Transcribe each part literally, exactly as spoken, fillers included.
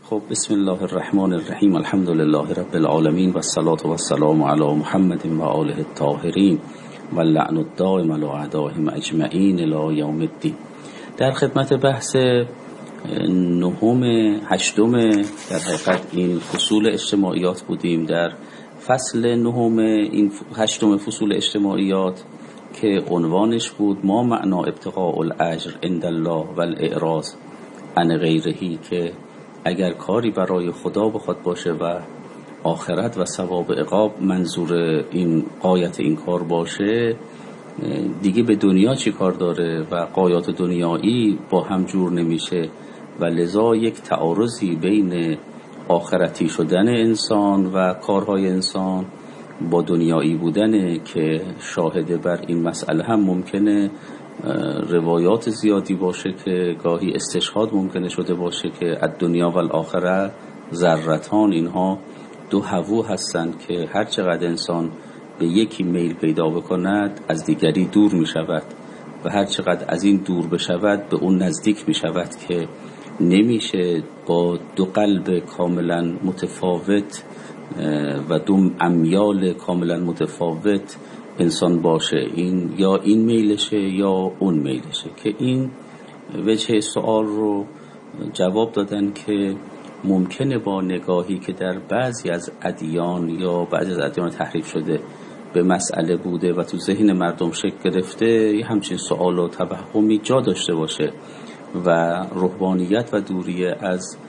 خب بسم الله الرحمن الرحیم، الحمد لله رب العالمین و الصلاة و السلام علی محمد و آله الطاهرین و اللعن الدائم علی اعدائهم اجمعین الی یوم الدین. در خدمت بحث نهم هشتم در حقیقت این فصول اجتماعیات بودیم. در فصل نهم این هشتم فصول اجتماعیات که عنوانش بود ما معنا ابتغاء الاجر عند الله و الاعراض عن غیرهی، که اگر کاری برای خدا بخواد باشه و آخرت و ثواب عقاب منظور این غایت این کار باشه، دیگه به دنیا چی کار داره و غایات دنیایی با هم جور نمیشه و لذا یک تعارضی بین آخرتی شدن انسان و کارهای انسان با دنیایی بودنه که شاهد بر این مسئله هم ممکنه روایات زیادی باشه که گاهی استشهاد ممکنه شده باشه که الدنیا و الاخره ذرتان، اینها دو هوو هستند که هر چقدر انسان به یکی میل پیدا بکند از دیگری دور می شود و هر چقدر از این دور بشود به اون نزدیک می شود که نمیشه با دو قلب کاملا متفاوت و دو امیال کاملا متفاوت انسان باشه، این یا این میلشه یا اون میلشه. که این وجه سوال رو جواب دادن که ممکنه با نگاهی که در بعضی از ادیان یا بعضی از ادیان تحریف شده به مسئله بوده و تو ذهن مردم شکل گرفته، یه همچین سوال و توهمی جا داشته باشه و روحانیت و دوری از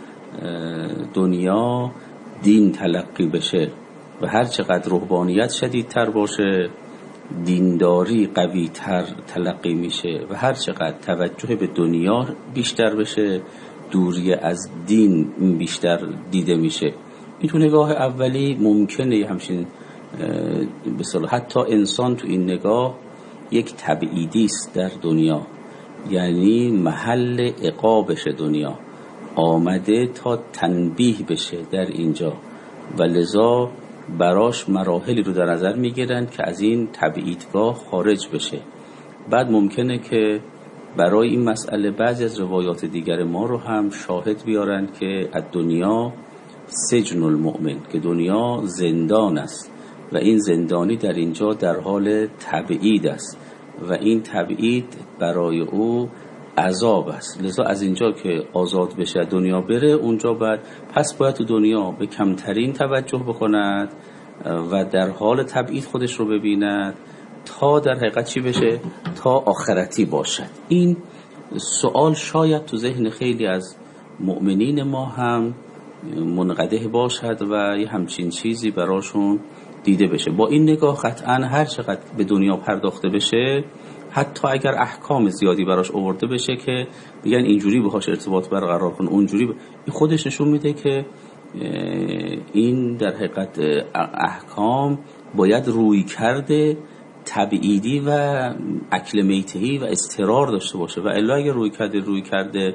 دنیا دین تلقی بشه و هر چقدر روحانیت شدیدتر باشه دینداری قوی تر تلقی میشه و هر چقدر توجه به دنیا بیشتر بشه دوری از دین بیشتر دیده میشه. این تو نگاه اولی ممکنه همچین به اصطلاح حتی انسان تو این نگاه یک تبعیدی است در دنیا، یعنی محل عقابش دنیا آمده تا تنبیه بشه در اینجا و لذا براش مراحلی رو در نظر میگیرن که از این تبعیدگاه خارج بشه. بعد ممکنه که برای این مسئله بعضی از روایات دیگر ما رو هم شاهد بیارن که از دنیا سجن المؤمن، که دنیا زندان است و این زندانی در اینجا در حال تبعید است و این تبعید برای او عذاب است. لذا از اینجا که آزاد بشه دنیا بره اونجا بعد پس باید تو دنیا به کمترین توجه بکند و در حال تبعید خودش رو ببیند تا در حقیقت چی بشه؟ تا آخرتی باشد. این سوال شاید تو ذهن خیلی از مؤمنین ما هم منقده باشد و یه همچین چیزی براشون دیده بشه. با این نگاه قطعا هر چقدر به دنیا پرداخته بشه، حتی اگر احکام زیادی براش آورده بشه که بگن اینجوری باهاش ارتباط برقرار کن اونجوری ب... خودش نشون میده که این در حقیقت احکام باید روی کرده تبعیدی و اکل میتهی و استرار داشته باشه و الا اگر روی کرده روی کرده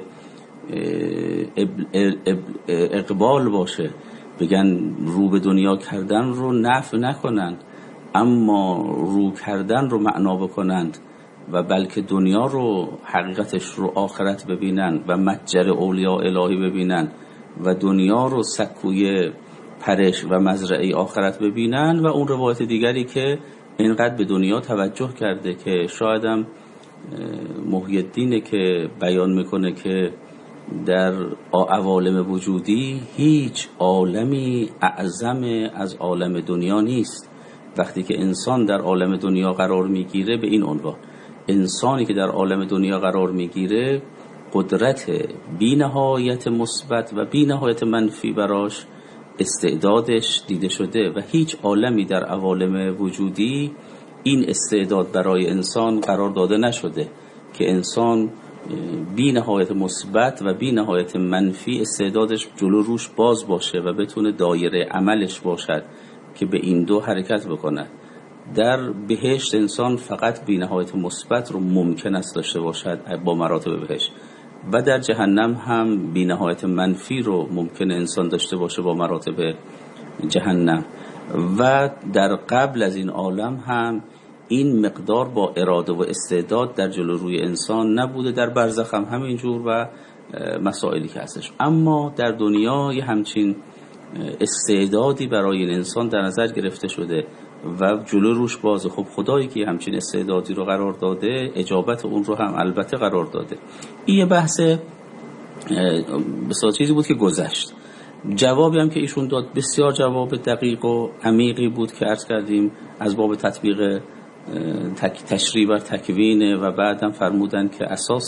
اقبال باشه، بگن رو به دنیا کردن رو نفع نکنند اما رو کردن رو معنا بکنند و بلکه دنیا رو حقیقتش رو آخرت ببینن و متجر اولیاء الهی ببینن و دنیا رو سکوی پرش و مزرعه آخرت ببینن. و اون روایت دیگری که اینقدر به دنیا توجه کرده که شایدم محی الدینه که بیان میکنه که در عوالم وجودی هیچ عالمی اعظم از عالم دنیا نیست. وقتی که انسان در عالم دنیا قرار میگیره به این عنوان، انسانی که در عالم دنیا قرار میگیره قدرت بی نهایت مثبت و بی نهایت منفی براش استعدادش دیده شده و هیچ عالمی در عوالم وجودی این استعداد برای انسان قرار داده نشده که انسان بی نهایت مثبت و بی نهایت منفی استعدادش جلو روش باز باشه و بتونه دایره عملش باشد که به این دو حرکت بکنه. در بهشت انسان فقط بی نهایت مثبت رو ممکن است داشته باشد با مراتب بهشت و در جهنم هم بی نهایت منفی رو ممکن انسان داشته باشه با مراتب جهنم و در قبل از این عالم هم این مقدار با اراده و استعداد در جلو روی انسان نبوده. در برزخ هم همینجور و مسائلی که هستش. اما در دنیا یه همچین استعدادی برای این انسان در نظر گرفته شده و جلو روش بازه. خب خدایی که همچین استعدادی رو قرار داده، اجابت اون رو هم البته قرار داده. این یه بحث بسیار چیزی بود که گذشت. جوابی هم که ایشون داد بسیار جواب دقیق و عمیقی بود که عرض کردیم از باب تطبیق تشریع بر تکوین، و بعدم فرمودن که اساس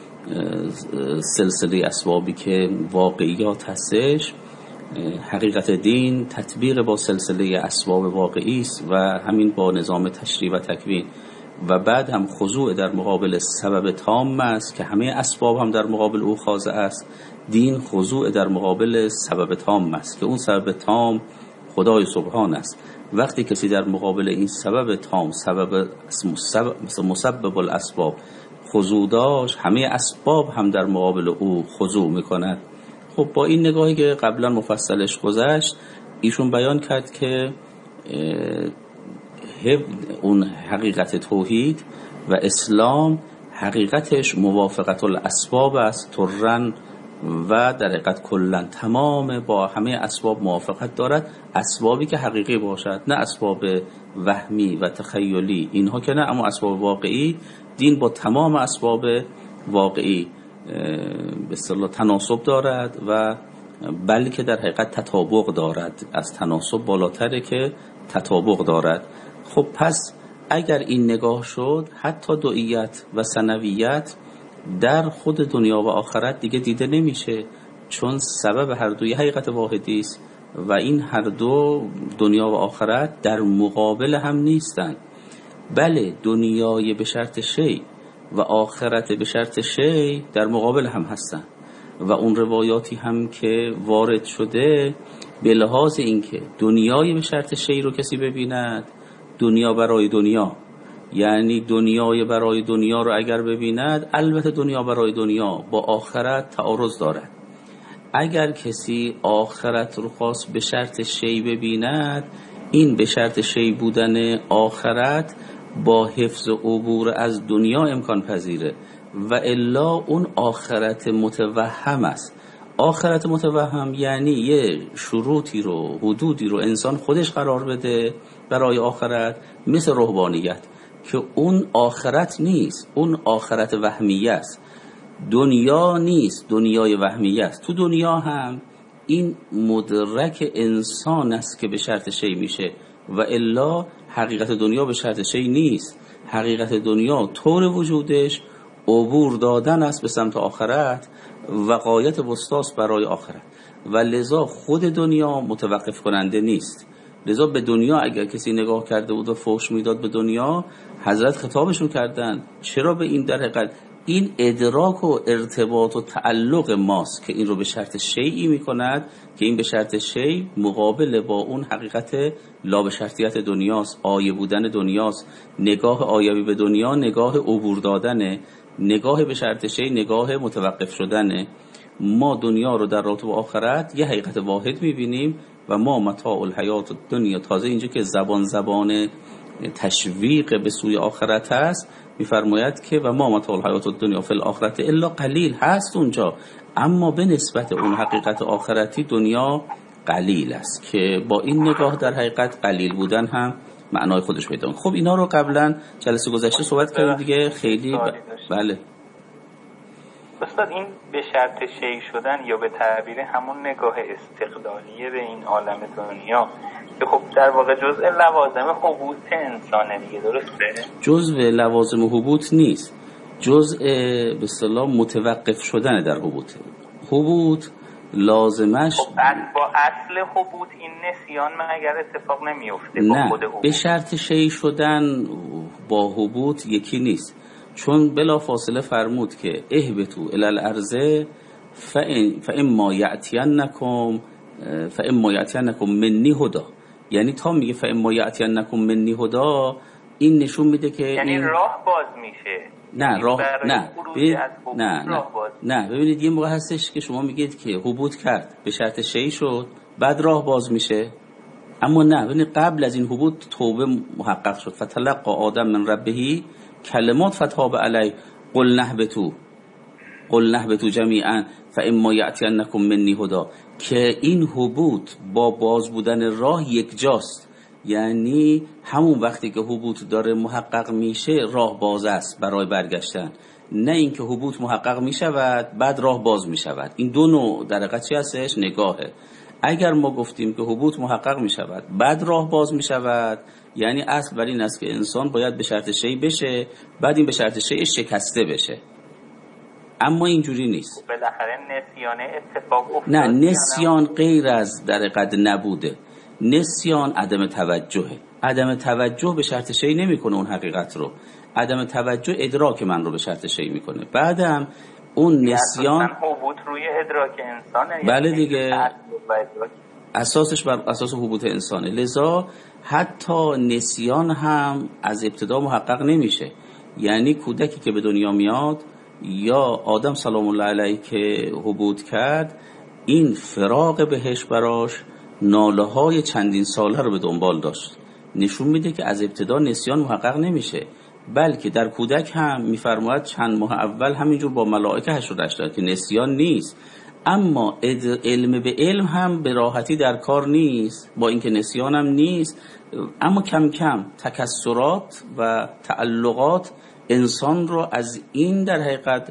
سلسله اسبابی که واقعیات هستش، حقیقت دین تطبیق با سلسله اسباب واقعی است و همین با نظام تشریع و تکوین، و بعد هم خضوع در مقابل سبب تام است که همه اسباب هم در مقابل او خاضع است. دین خضوع در مقابل سبب تام است که اون سبب تام خدای سبحان است. وقتی کسی در مقابل این سبب تام، سبب مسبب الاسباب خضوع داشت، همه اسباب هم در مقابل او خضوع میکند. خب با این نگاهی که قبلا مفصلش گذشت، ایشون بیان کرد که اون حقیقت توحید و اسلام حقیقتش موافقت الاسباب است ترن، و در حقیقت کلا تمام با همه اسباب موافقت دارد، اسبابی که حقیقی باشد، نه اسباب وهمی و تخیلی، اینها که نه، اما اسباب واقعی. دین با تمام اسباب واقعی به اصطلاح تناسب دارد و بلکه در حقیقت تطابق دارد، از تناسب بالاتره که تطابق دارد. خب پس اگر این نگاه شد، حتی دوئیت و ثنویت در خود دنیا و آخرت دیگه دیده نمیشه، چون سبب هر دوی حقیقت واحدی است و این هر دو دنیا و آخرت در مقابل هم نیستند. بله دنیای به شرط شی و آخرت به شرط شی در مقابل هم هستند، و اون روایاتی هم که وارد شده به لحاظ اینکه دنیای به شرط شی رو کسی ببیند، دنیا برای دنیا، یعنی دنیای برای دنیا رو اگر ببیند، البته دنیا برای دنیا با آخرت تعارض دارد. اگر کسی آخرت رو خواست به شرط شی ببیند، این به شرط شی بودن آخرت با حفظ عبور از دنیا امکان پذیره، و الا اون آخرت متوهم است. آخرت متوهم یعنی یه شروطی رو، حدودی رو انسان خودش قرار بده برای آخرت، مثل رهبانیت، که اون آخرت نیست، اون آخرت وهمیه است، دنیا نیست، دنیای وهمیه است. تو دنیا هم این مدرک انسان است که به شرط شی میشه، و الا حقیقت دنیا به شرط شی نیست. حقیقت دنیا طور وجودش عبور دادن است به سمت آخرت و غایت وسطاست برای آخرت، و لذا خود دنیا متوقف کننده نیست. لذا به دنیا اگر کسی نگاه کرده بود و فحش میداد به دنیا، حضرت خطابشون کردن چرا به این، در حقیقت این ادراک و ارتباط و تعلق ماست که این رو به شرط شیئی میکند، که این به شرط شیء مقابل با اون حقیقت لا به شرطیت دنیاست، آیه بودن دنیاست. نگاه آیوی به دنیا نگاه عبور دادنه، نگاه به شرط شیء نگاه متوقف شدنه. ما دنیا رو در رابطه با آخرت یه حقیقت واحد میبینیم و ما متاع الحیات دنیا. تازه اینجا که زبان زبان تشویق به سوی آخرت هست، میفرماید که و ما متاع الحیات دنیا فی الاخرت الا قلیل، هست اونجا، اما به نسبت اون حقیقت آخرتی دنیا قلیل است، که با این نگاه در حقیقت قلیل بودن هم معنای خودش پیدا. خب اینا رو قبلا جلسه گذشته صحبت کردیم دیگه، خیلی ب... بله استاد، این به شرط شیء شدن یا به تعبیر همون نگاه استقلالیه به این عالم دنیا که خب در واقع جزء لوازم حبوط انسانه دیگه، درسته؟ جزء لوازم حبوط نیست، جزء به اصطلاح متوقف شدن در حبوط. حبوط لازمش خب با اصل حبوط این نسیان مگر اتفاق نمیفته؟ نه، به شرط شیء شدن با حبوط یکی نیست، چون بلا فاصله فرمود که اهبطوا الی الارض فإن فإما یأتینکم فإما یأتینکم منی هدی، یعنی تا میگه فإما یأتینکم منی هدی، این نشون میده که یعنی این راه باز میشه. نه راه نه ببینید نه نه نه ببینید یه موقع هستش که شما میگید که حبوط کرد به شرط شیء شد بعد راه باز میشه، اما نه، ببینید قبل از این حبوط توبه محقق شد. فتلقى آدم من ربه کلمات فتاب علی قل نهبتوا، قل نهبطوا جمیعا فاما یأتینکم منی هدی، که این هبوط با باز بودن راه یک جاست. یعنی همون وقتی که هبوط داره محقق میشه راه باز است برای برگشتن، نه اینکه هبوط محقق میشود بعد راه باز میشود. این دو نوع در حقیقت چی هستش؟ نگاهه. اگر ما گفتیم که هبوط محقق میشود بعد راه باز میشود، یعنی اصل بر این است که انسان باید به شرط شی بشه، بعد این به شرط شی شکسته بشه. اما اینجوری نیست. بالاخره نسیان اتفاق افتاد. نه، نسیان غیر از در حقیقت نبوده. نسیان عدم توجهه. عدم توجه به شرط شی نمیکنه اون حقیقت رو. عدم توجه ادراک من رو به شرط شی میکنه. بعدم اون نسیان هبوط روی ادراک انسانه. بله دیگه، اساسش بر اساس هبوط انسانه. لذا حتی نسیان هم از ابتدا محقق نمیشه. یعنی کودکی که به دنیا میاد یا آدم سلام الله علیه که هبوط کرد، این فراق بهش براش ناله های چندین ساله رو به دنبال داشت. نشون میده که از ابتدا نسیان محقق نمیشه، بلکه در کودک هم میفرماید چند ماه اول همینجور با ملائکه هشت داد که نسیان نیست. اما علم به علم هم به راحتی در کار نیست، با اینکه نسیان هم نیست، اما کم کم تکسرات و تعلقات انسان رو از این در حقیقت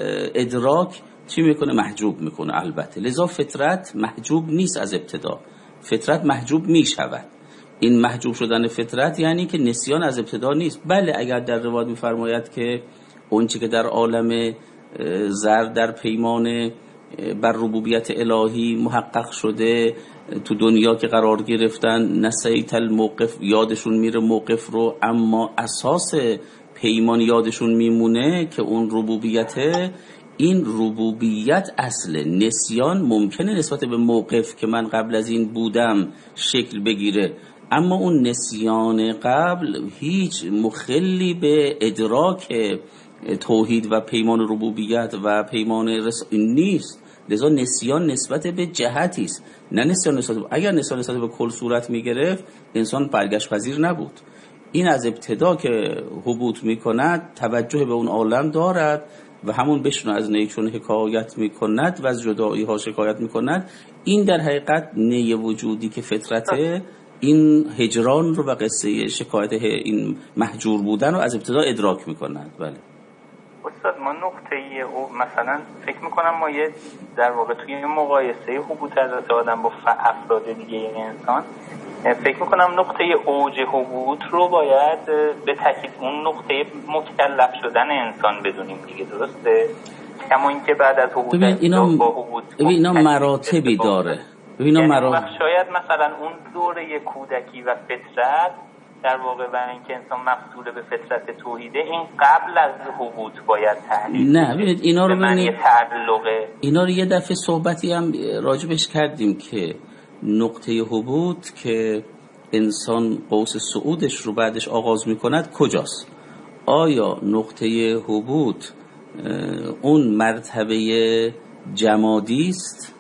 ادراک چی میکنه؟ محجوب میکنه. البته لذا فطرت محجوب نیست از ابتدا، فطرت محجوب میشود. این محجوب شدن فطرت یعنی که نسیان از ابتدا نیست. بله اگر در روایت میفرماید که اون چی که در عالم زر در پیمان بر ربوبیت الهی محقق شده تو دنیا که قرار گرفتن، نسیت الموقف، یادشون میره موقف رو، اما اساس پیمان یادشون میمونه که اون ربوبیته. این ربوبیت اصل نسیان ممکنه نسبت به موقف که من قبل از این بودم شکل بگیره، اما اون نسیان قبل هیچ مخلی به ادراک توحید و پیمان ربوبیت و پیمان رس... نیست. لذا نسیان نسبت به جهتی است، نه نسیان نسبت به... اگر نسیان نسبت به کل صورت میگرفت انسان برگشت پذیر نبود. این از ابتدا که هبوط میکند توجه به اون عالم دارد و همون بشنو از نی چون حکایت میکند و از جدایی ها شکایت میکند. این در حقیقت نی وجودی که فطرته، این هجران رو و قصه شکایت این محجور بودن رو از ابتدا ادراک میکنند. بله استاد، ما نقطه او مثلا فکر میکنم ما یه در واقع توی مقایسه هبوط حضرت آدم با افراد دیگه این انسان، فکر میکنم نقطه اوج هبوط رو باید به تکلیف اون نقطه مکلف شدن انسان بدونیم دیگه، درسته؟ کما اینکه بعد از هبوط ببین اینا با هبوط ببین اینا مراتبی داره. ببین اینا مراتب، شاید مثلا اون دوره کودکی و فطرت در واقع برای اینکه انسان مفصول به فطرت توحیده، این قبل از هبوط باید تحلیل. نه ببینید اینا رو ببینید، تعلقه اینا رو یه دفعه صحبتی هم راجبش کردیم که نقطه هبوط که انسان قوس صعودش رو بعدش آغاز میکند کجاست؟ آیا نقطه هبوط اون مرتبه جمادی است،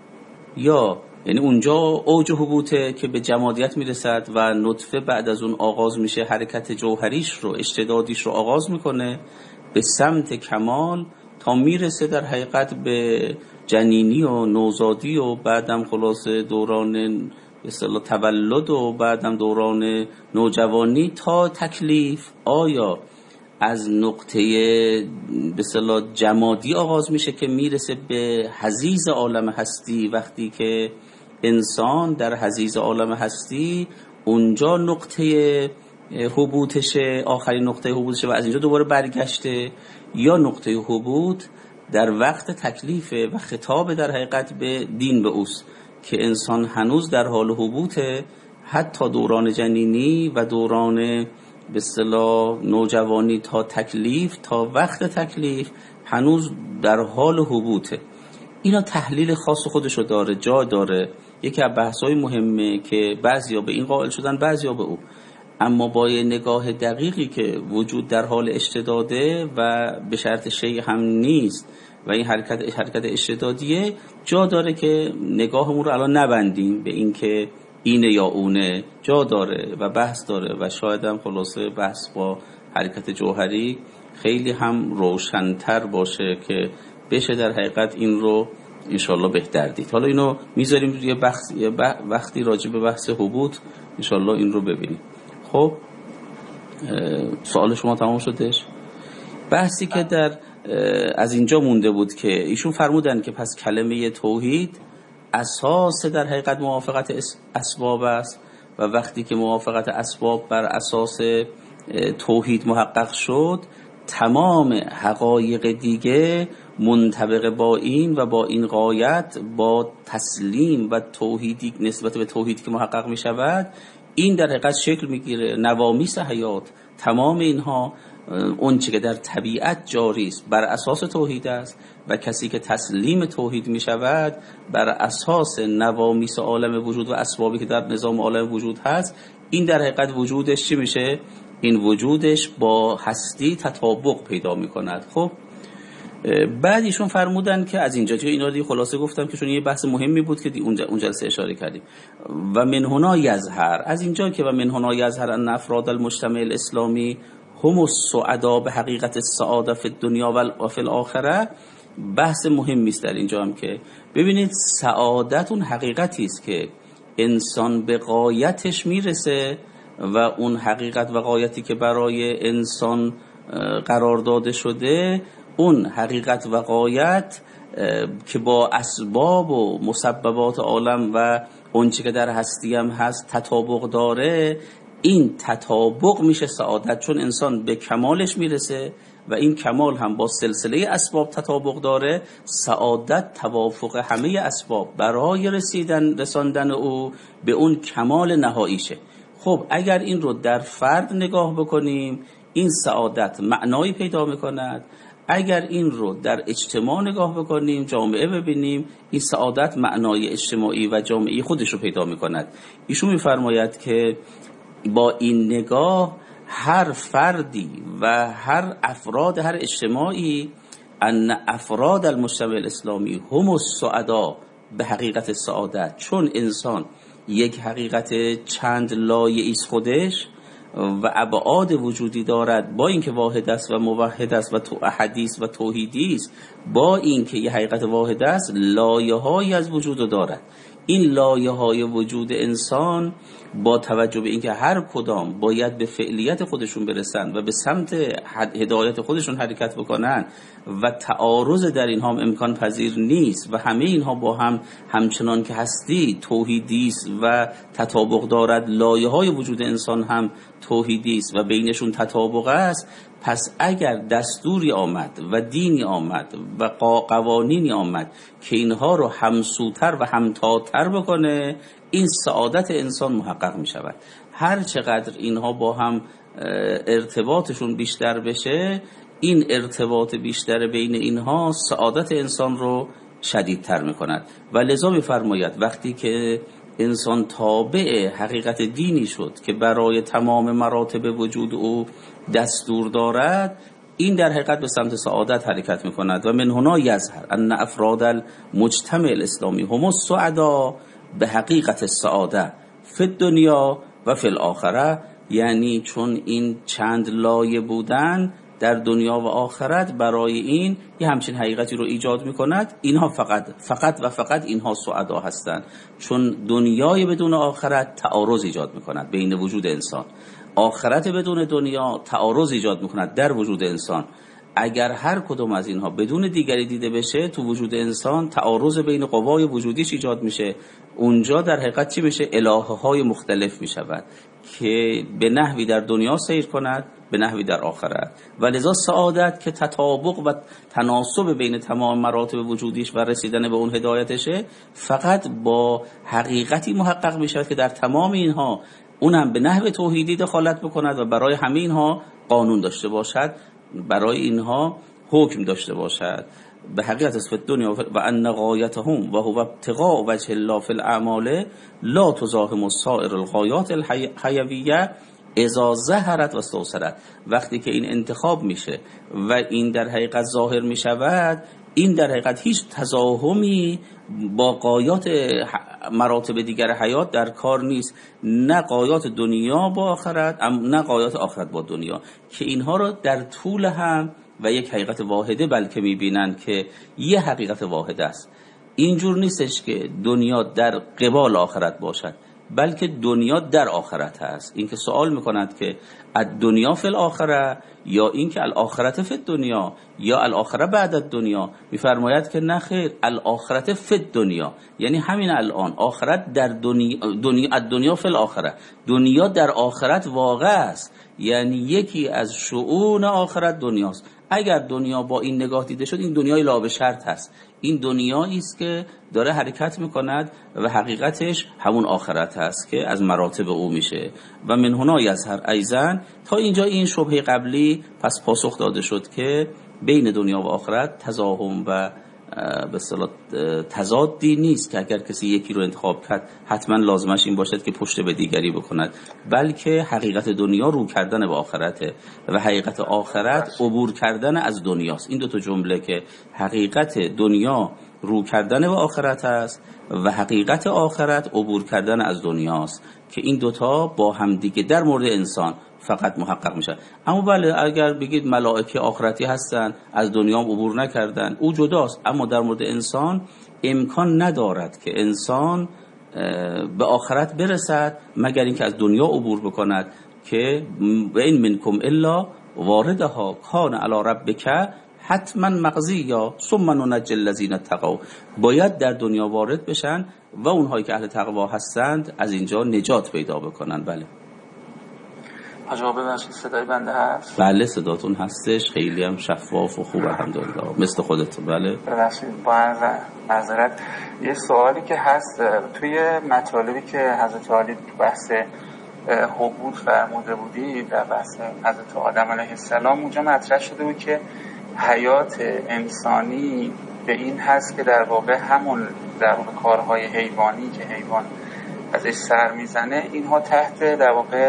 یا یعنی اونجا اوج هبوطه که به جمادیت میرسد و نطفه بعد از اون آغاز میشه حرکت جوهریش رو، اشتدادیش رو آغاز میکنه به سمت کمال تا میرسه در حقیقت به جنینی و نوزادی و بعدم خلاصه دوران به اصطلاح تولد و بعدم دوران نوجوانی تا تکلیف. آیا از نقطه به اصطلاح جمادی آغاز میشه که میرسه به حضیض عالم هستی؟ وقتی که انسان در حضیض عالم هستی اونجا نقطه هبوطشه، آخرین نقطه هبوطشه و از اینجا دوباره برگشته، یا نقطه هبوط در وقت تکلیفه و خطاب در حقیقت به دین به اوست که انسان هنوز در حال هبوطه، حتی دوران جنینی و دوران به اصطلاح نوجوانی تا تکلیف، تا وقت تکلیف هنوز در حال هبوطه. اینا تحلیل خاص خودشو داره، جا داره. یکی از بحث‌های مهمه که بعضیا به این قائل شدن بعضیا به او، اما با یه نگاه دقیقی که وجود در حال اشتداده و به شرط شیء هم نیست و این حرکت حرکت اشتدادیه، جا داره که نگاهمون رو الان نبندیم به این که اینه یا اونه. جا داره و بحث داره و شاید هم خلاصه بحث با حرکت جوهری خیلی هم روشن‌تر باشه که بشه در حقیقت این رو انشالله بهتر دید. حالا اینو میذاریم یه بحث وقتی راجع به بحث حبوط انشالله این رو ببینیم. خب سوال شما تمام شدش؟ بحثی که در از اینجا مونده بود که ایشون فرمودن که پس کلمه توحید اساس در حقیقت موافقت اسباب است و وقتی که موافقت اسباب بر اساس توحید محقق شد تمام حقایق دیگه منطبق با این و با این غایت با تسلیم و توحیدی نسبت به توحید که محقق می شود این در حقیقت شکل می گیره. نوامیس حیات تمام اینها اون چی که در طبیعت جاری است بر اساس توحید است و کسی که تسلیم توحید می شود بر اساس نوامیس عالم وجود و اسبابی که در نظام عالم وجود هست این در حقیقت وجودش چی میشه؟ این وجودش با هستی تطابق پیدا می کند. خب بعد ایشون فرمودن که از اینجا که اینا رو خلاصه گفتم که چون یه بحث مهمی بود که اونجا اون جلسه اشاره کردیم و من هنا یظهر از اینجا که و من هنا یظهر ان افراد المجتمع الاسلامی هم السعدا به حقیقت السعاده فی الدنیا و فی الاخره بحث مهمی است در اینجا هم که ببینید سعادت اون حقیقتی است که انسان به غایتش میرسه و اون حقیقت و غایتی که برای انسان قرار داده شده اون حقیقت و غایت که با اسباب و مسببات عالم و اون چی که در هستی هم هست تطابق داره این تطابق میشه سعادت چون انسان به کمالش میرسه و این کمال هم با سلسله اسباب تطابق داره. سعادت توافق همه اسباب برای رسیدن رساندن او به اون کمال نهاییشه. خب اگر این رو در فرد نگاه بکنیم این سعادت معنایی پیدا میکند. اگر این رو در اجتماع نگاه بکنیم جامعه ببینیم این سعادت معنای اجتماعی و جامعی خودش رو پیدا میکند. ایشون میفرماید که با این نگاه هر فردی و هر افراد هر اجتماعی ان افراد المجتمع الاسلامی هم السعدا به حقیقت سعادت چون انسان یک حقیقت چند لایه‌ای است خودش و ابعاد وجودی دارد با اینکه واحد است و موحد است و تو احدی است و توحیدی است با اینکه یه حقیقت واحد است لایه‌هایی از وجود دارد. این لایه‌های وجود انسان با توجه به اینکه هر کدام باید به فعلیت خودشون برسند و به سمت هدایت خودشون حرکت بکنن و تعارض در اینها هم امکان پذیر نیست و همه اینها با هم همچنان که هستی توحیدی است و تطابق دارد لایه‌های وجود انسان هم توحیدی است و بینشون تطابق است. پس اگر دستوری آمد و دینی آمد و قوانینی آمد که اینها رو همسوتر و همتاتر بکنه این سعادت انسان محقق می شود. هر چقدر اینها با هم ارتباطشون بیشتر بشه این ارتباط بیشتر بین اینها سعادت انسان رو شدیدتر می کند و لذا می فرماید وقتی که انسان تابع حقیقت دینی شد که برای تمام مراتب وجود او دستور دارد این در حقیقت به سمت سعادت حرکت می کند و من هنا یظهر ان افراد المجتمع الاسلامی هم السعدا به حقیقت السعاده فی الدنیا و فی الاخره یعنی چون این چند لایه بودن در دنیا و آخرت برای این یه همچین حقیقتی رو ایجاد می کند. اینها فقط فقط و فقط اینها سعدا هستند چون دنیای بدون آخرت تعارض ایجاد می کند بین وجود انسان. آخرت بدون دنیا تعارض ایجاد می کند در وجود انسان. اگر هر کدوم از اینها بدون دیگری دیده بشه تو وجود انسان تعارض بین قوای وجودیش ایجاد میشه. اونجا در حقیقت چی میشه؟ الهه های مختلف میشود که به نحوی در دنیا سیر کند به نحوی در آخرت و لذا سعادت که تطابق و تناسب بین تمام مراتب وجودیش و رسیدن به اون هدایتشه فقط با حقیقتی محقق میشود که در تمام اینها اونم به نحو توحیدی دخالت بکند و برای همه اینها قانون داشته باشد برای اینها حکم داشته باشد به حقیقت فی الدنیا و ان غایتهم و هو ابتغاء وجه الله فی الاعمال لا تزاحم سائر الغایات الحیویه اذا ظهرت و استوصلت. وقتی که این انتخاب میشه و این در حقیقت ظاهر میشود این در حقیقت هیچ تزاحمی با غایات مراتب دیگر حیات در کار نیست، نه غایات دنیا با آخرت نه غایات آخرت با دنیا که اینها رو در طول هم و یک حقیقت واحده، بلکه میبینن که یه حقیقت واحد است. اینجور نیستش که دنیا در قبال آخرت باشد، بلکه دنیا در آخرت هست. این که سوال میکنند که الدنیا فی الاخره یا این که الاخرت فی الدنیا یا الاخره بعد الدنیا، میفرماید که نه خیر، الاخرت فی الدنیا، یعنی همین الان آخرت در دنیا، دنیا الدنیا فی الاخره، دنیا در آخرت واقع است. یعنی یکی از شؤون آخرت دنیاست. اگر دنیا با این نگاه دیده شد، این دنیای لا به شرط هست، این دنیایی است که داره حرکت میکند و حقیقتش همون آخرت هست که از مراتب او میشه. و من هنا یظهر ایضا، تا اینجا این شبهه قبلی پس پاسخ داده شد که بین دنیا و آخرت تزاحم و به اصطلاح تضادی نیست که اگر کسی یکی رو انتخاب کرد حتما لازمش این باشد که پشت به دیگری بکند، بلکه حقیقت دنیا رو کردن به آخرته و حقیقت آخرت عبور کردن از دنیاست. این دو تا جمله که حقیقت دنیا رو کردن به آخرت است و حقیقت آخرت عبور کردن از دنیاست، که این دوتا با هم دیگه در مورد انسان فقط محقق میشه. اما بله اگر بگید ملائکه آخرتی هستن از دنیا عبور نکردن، او جداست. اما در مورد انسان امکان ندارد که انسان به آخرت برسد مگر اینکه از دنیا عبور بکند، که و این منکم الا واردها کان علی ربک حتما مقضیا ثم ننجی الذین اتقوا، باید در دنیا وارد بشن و اونهایی که اهل تقوا هستند از اینجا نجات پیدا بکنن. بله آجا ببخشید صدای بنده هست؟ بله صداتون هستش، خیلی هم شفاف و خوب الحمدلله، مثل خودتون. بله ببخشید با معذرت، یه سوالی که هست توی مطالبی که حضرت علی بحث حبود فرموده بودی در بحث حضرت آدم علیه السلام، اونجا مطرح شده بود که حیات انسانی به این هست که در واقع همون در واقع کارهای حیوانی که حیوان ازش سر میزنه اینها تحت در واقع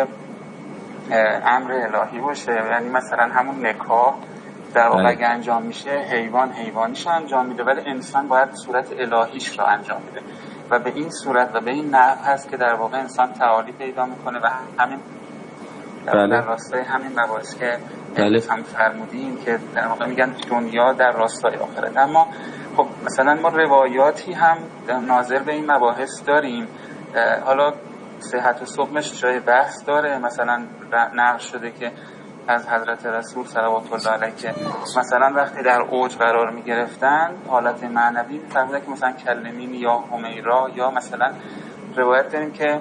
امر الهی باشه. یعنی مثلا همون نکاح در واقع اگه انجام میشه حیوان حیوانیش انجام میده، ولی انسان باید صورت الهیش رو انجام میده و به این صورت و به این نحو هست که در واقع انسان تعالی پیدا میکنه و همین در, در راستای همین مباحث که بله. هم فرمودیم که در واقع میگن دنیا در راستای آخرت. اما خب مثلا ما روایاتی هم ناظر به این مباحث داریم، حالا صحت و صحبش جای بحث داره. مثلا نقل شده که از حضرت رسول صلوات الله علیه که مثلا وقتی در اوج قرار می گرفتن حالت معنوی فرمودن که مثلا کلمین یا همیرا، یا مثلا روایت داریم که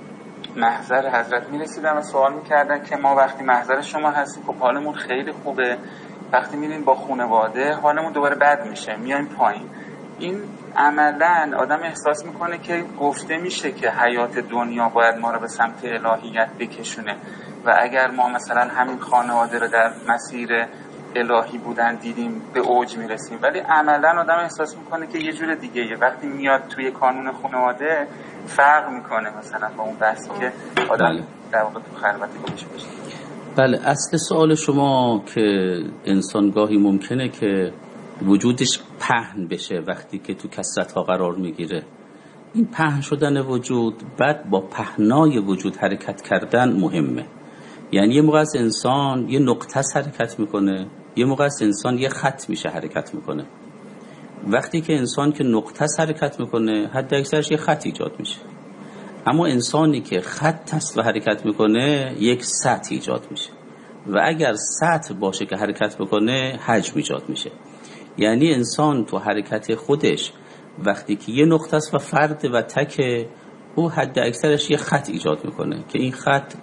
محضر حضرت می رسیدن و سوال می کردن که ما وقتی محضر شما هستیم خب حالمون خیلی خوبه، وقتی میرین با خانواده حالمون دوباره بد میشه، میایم پایین. این عملاً آدم احساس میکنه که گفته میشه که حیات دنیا باید ما رو به سمت الهیت بکشونه و اگر ما مثلا همین خانواده رو در مسیر الهی بودن دیدیم به اوج میرسیم، ولی عملاً آدم احساس میکنه که یه جور دیگه یه وقتی میاد توی کانون خانواده فرق میکنه مثلا با اون بحثی که آدم بله. در واقع تو خلوت خودش باشه. بله اصل سوال شما که انسان گاهی ممکنه که وجودش پهن بشه وقتی که تو کثرت‌ها قرار میگیره، این پهن شدن وجود بعد با پهنای وجود حرکت کردن مهمه. یعنی یه موقع از انسان یه نقطه حرکت میکنه، یه موقع از انسان یه خط میشه حرکت میکنه. وقتی که انسان که نقطه حرکت میکنه حد اکثرش یه خط ایجاد میشه، اما انسانی که خط است و حرکت میکنه یک سطح ایجاد میشه و اگر سطح باشه که حرکت بکنه حجم ایجاد میشه. یعنی انسان تو حرکت خودش وقتی که یه نقطه است و فرد و تک، او حد اکثرش یه خط ایجاد میکنه که این خط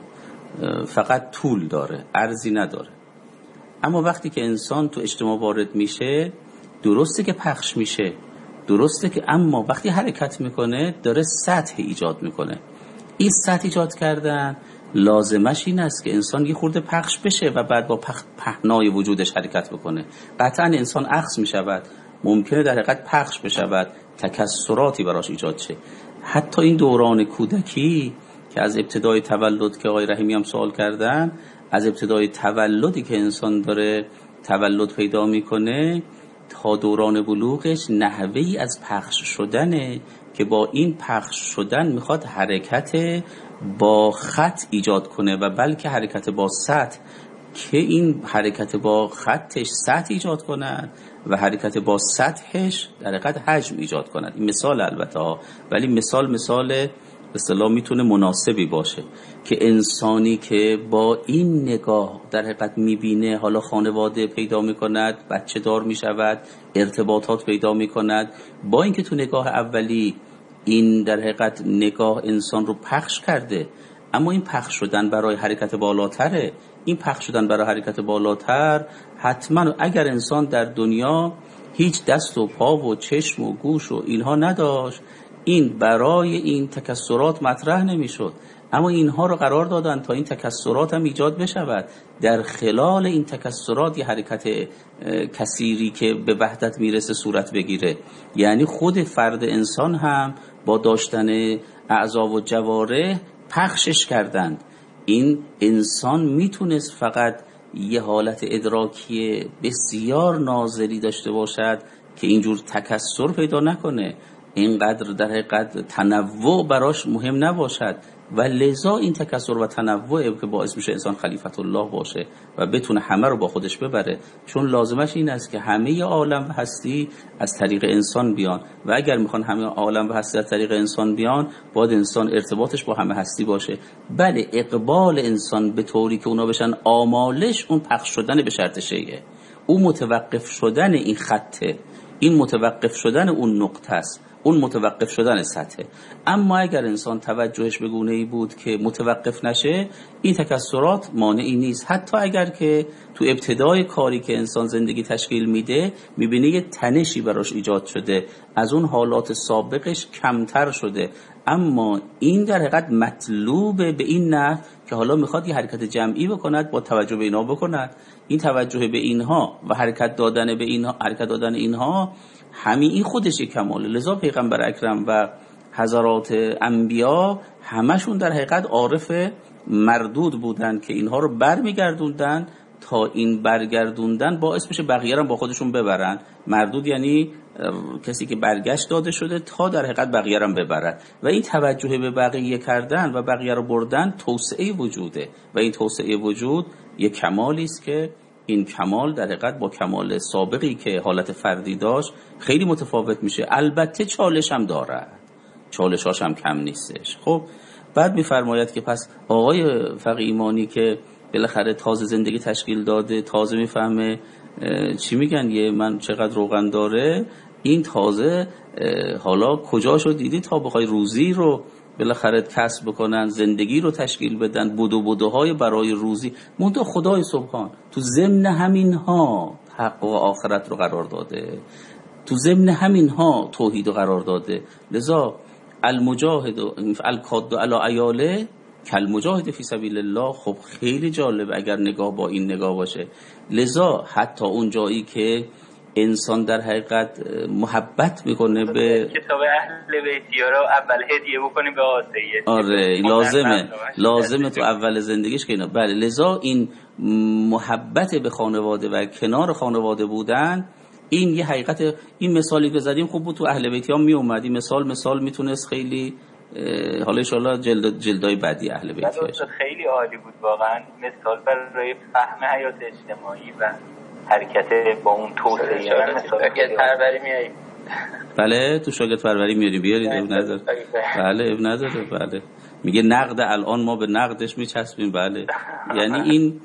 فقط طول داره، عرضی نداره. اما وقتی که انسان تو اجتماع وارد میشه درسته که پخش میشه، درسته که اما وقتی حرکت میکنه داره سطح ایجاد میکنه. این سطح ایجاد کردن لازمش این است که انسان یه خورده پخش بشه و بعد با پهنای وجودش حرکت بکنه. قطعا انسان اخذ میشود، ممکنه در حقیقت پخش بشود، تکسراتی براش ایجاد شه. حتی این دوران کودکی که از ابتدای تولد که آقای رحیمی هم سوال کردن، از ابتدای تولدی که انسان داره تولد پیدا میکنه تا دوران بلوغش نحوهی از پخش شدنه که با این پخش شدن میخواد حرکت با خط ایجاد کنه و بلکه حرکت با سطح. که این حرکت با خطش سطح ایجاد کند و حرکت با سطحش در حقیقت حجم ایجاد کند. این مثال البته ها، ولی مثال مثال به اصطلاح میتونه مناسبی باشه که انسانی که با این نگاه در حقیقت میبینه، حالا خانواده پیدا میکند، بچه دار میشود، ارتباطات پیدا میکند، با اینکه تو نگاه اولی این در حقیقت نگاه انسان رو پخش کرده، اما این پخش شدن برای حرکت بالاتره. این پخش شدن برای حرکت بالاتر حتما اگر انسان در دنیا هیچ دست و پا و چشم و گوش و اینها نداشت، این برای این تکثرات مطرح نمیشد. اما اینها رو قرار دادن تا این تکثرات هم ایجاد بشود. در خلال این تکثرات یه حرکت کثیری که به وحدت میرسه صورت بگیره. یعنی خود فرد انسان هم با داشتن اعضا و جوارح پخشش کردند. این انسان میتونست فقط یه حالت ادراکی بسیار نازلی داشته باشد که اینجور تکثر پیدا نکنه، اینقدر در حقیقت تنوع براش مهم نباشد و لذا این تکثر و تنوع که باعث میشه انسان خلیفت الله باشه و بتونه همه رو با خودش ببره، چون لازمش این است که همه عالم و هستی از طریق انسان بیان و اگر میخوان همه عالم و هستی از طریق انسان بیان، باید انسان ارتباطش با همه هستی باشه. بله، اقبال انسان به طوری که اونا بشن آمالش، اون پخش شدن به شرط شیئه، اون متوقف شدن این خطه، این متوقف شدن اون نقطه است، اون متوقف شدن سطحه. اما اگر انسان توجهش به گونه‌ای بود که متوقف نشه، این تکثرات مانعی نیست. حتی اگر که تو ابتدای کاری که انسان زندگی تشکیل میده میبینه یه تنشی براش ایجاد شده، از اون حالات سابقش کمتر شده، اما این در حقیقت مطلوبه به این نحو که حالا میخواد یه حرکت جمعی بکند، با توجه به اینا بکند. این توجه به اینها و حرکت دادن به اینها، حرکت دادن اینها همین این خودش یک کماله. لذا پیغمبر اکرم و حضرات انبیا همشون در حقیقت عارف مردود بودن که اینها رو برمیگردوندن تا این برگردوندن باعث بشه بقیه رو با خودشون ببرن. مردود یعنی کسی که برگشت داده شده تا در حقیقت بقیه رو ببرد و این توجه به بقیه کردن و بقیه رو بردن توسعه وجوده و این توسعه وجود یک کمالی است که این کمال در حقیقت با کمال سابقی که حالت فردی داشت خیلی متفاوت میشه. البته چالش هم داره، چالشاش هم کم نیستش. خب بعد میفرماید که پس آقای فقیه ایمانی که بالاخره تازه زندگی تشکیل داده، تازه میفهمه چی میگن یه من چقدر روغن داره، این تازه حالا کجاشو دیدی تا بخوای روزی رو بالاخره کسب بکنن، زندگی رو تشکیل بدن، بدو بدوهای برای روزی. منتها خدای سبحان تو ضمن همین ها حق و آخرت رو قرار داده، تو ضمن همین ها توحید رو قرار داده. لذا المجاهد الکاد علی عیاله کالمجاهد فی سبیل الله. خب خیلی جالب اگر نگاه با این نگاه باشه. لذا حتی اون جایی که انسان در حقیقت محبت میکنه به کتاب اهل بیتیا رو اول هدیه بکنیم به آسیه، آره لازمه لازمه تو اول زندگیش که اینا. بله، لذا این محبت به خانواده و کنار خانواده بودن، این یه حقیقت. این مثالی که زدیم خوب بود، تو اهل بیتیا می اومد این مثال. مثال میتونست خیلی حالا ان شاءالله جلد جلدای بعدی اهل بیت باشه. خیلی عالی بود واقعا، مثال برای فهم حیات اجتماعی و حرکت با اون توسعه. من مثال شاگرد پروری میاریم. بله تو شاگرد پروری میاری بیارید، اب نداره. بله اب نداره. بله میگه نقد الان ما به نقدش میچسبیم. بله یعنی این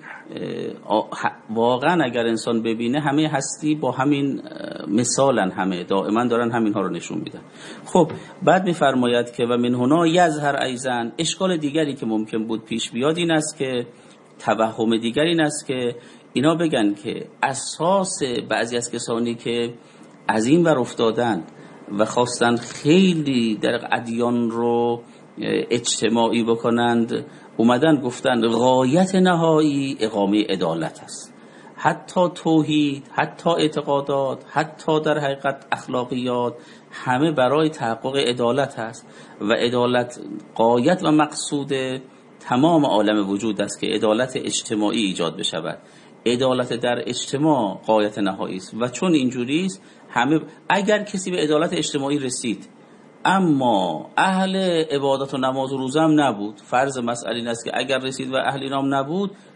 واقعا اگر انسان ببینه همه هستی با همین مثالن، همه دائما دارن همین ها رو نشون میدن. خب بعد میفرماید که و من هنا یظهر ایضا، اشکال دیگری که ممکن بود پیش بیاد این است که توهم دیگری این است که اینا بگن که اساس بعضی از کسانی که از این ور افتادن و خواستن خیلی در ادیان رو اجتماعی بکنند، اومدن گفتن غایت نهایی اقامه عدالت است. حتی توحید، حتی اعتقادات، حتی در حقیقت اخلاقیات، همه برای تحقق عدالت است و عدالت غایت و مقصود تمام عالم وجود است که عدالت اجتماعی ایجاد بشود. عدالت در اجتماع غایت نهایی است و چون اینجوری است همه، اگر کسی به عدالت اجتماعی رسید اما اهل عبادت و نماز و روزه هم نبود، فرض مسئله این است که اگر رسید و اهل اینام نبود،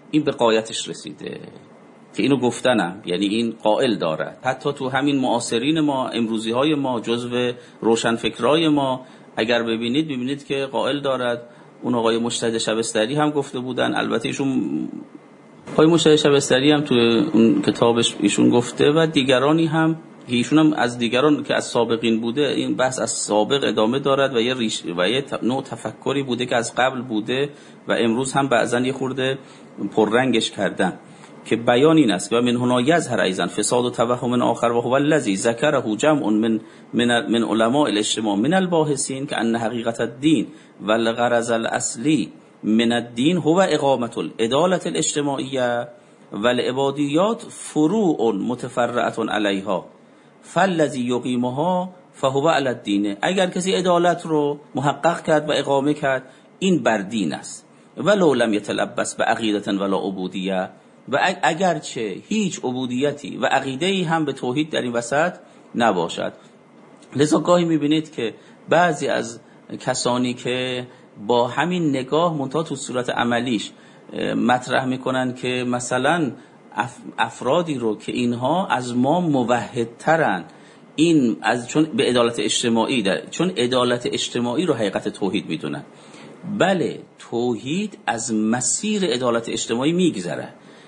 این به غایتش رسیده که اینو گفتنم، یعنی این قائل دارد. حتی تو همین معاصرین ما، امروزی های ما، جزو روشنفکرای ما اگر ببینید ببینید که قائل دارد. اون آقای مجتهد شبستری هم گفته بودن، البته ایشون آقای مجتهد شبستری هم تو اون کتابش ایشون گفته و دیگرانی هم، ایشون هم از دیگران که از سابقین بوده، این بحث از سابق ادامه دارد و یه ریش و یه نوع تفکری بوده که از قبل بوده و امروز هم بعضن یه خورده پررنگش کردن، که بیان این است و من هنا یظهر ایضا فساد و توهم آخر و هو الذی ذکره جمع من من من علماء الاجتماع من الباحثین که ان حقیقت الدین و الغرض الاصلی من الدین هو اقامت العدالة الاجتماعیه و العبادیات فروع متفرعه علیها فالذی یقیمها فهو علی الدین. اگر کسی عدالت رو محقق کرد و اقامه کرد، این بر دین است، ولو لم یتلبس بعقیدة ولا عبودیه، و اگرچه هیچ عبودیتی و عقیده‌ای هم به توحید در این وسط نباشد. لذا گاهی میبینید که بعضی از کسانی که با همین نگاه منتها تو صورت عملیش مطرح میکنن که مثلا افرادی رو که اینها از ما موحدترن، این از چون به عدالت اجتماعی در چون عدالت اجتماعی رو حقیقت توحید میدونن. بله، توحید از مسیر عدالت اجتماعی میگذره،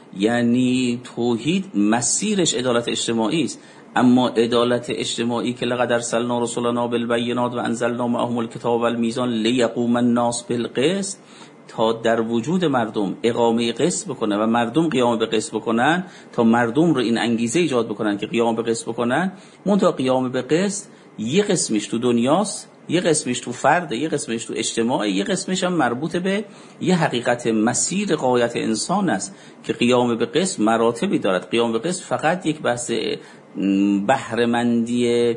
یعنی توحید مسیرش عدالت اجتماعی است، اما عدالت اجتماعی که لقد ارسلنا رسلنا بالبینات و انزلنا معهم الکتاب والمیزان لیقوم الناس بالقسط، تا در وجود مردم اقامه قسط بکنه و مردم قیام به قسط بکنن، تا مردم رو این انگیزه ایجاد بکنن که قیام به قسط بکنن. منتها قیام به قسط یه قسمش تو دنیاست، یه قسمش تو فرد، یه قسمش تو اجتماع، یه قسمش هم مربوط به یه حقیقت مسیر غایت انسان است که قیام به قسط مراتبی دارد. قیام به قسط فقط یک بحث بهره‌مندی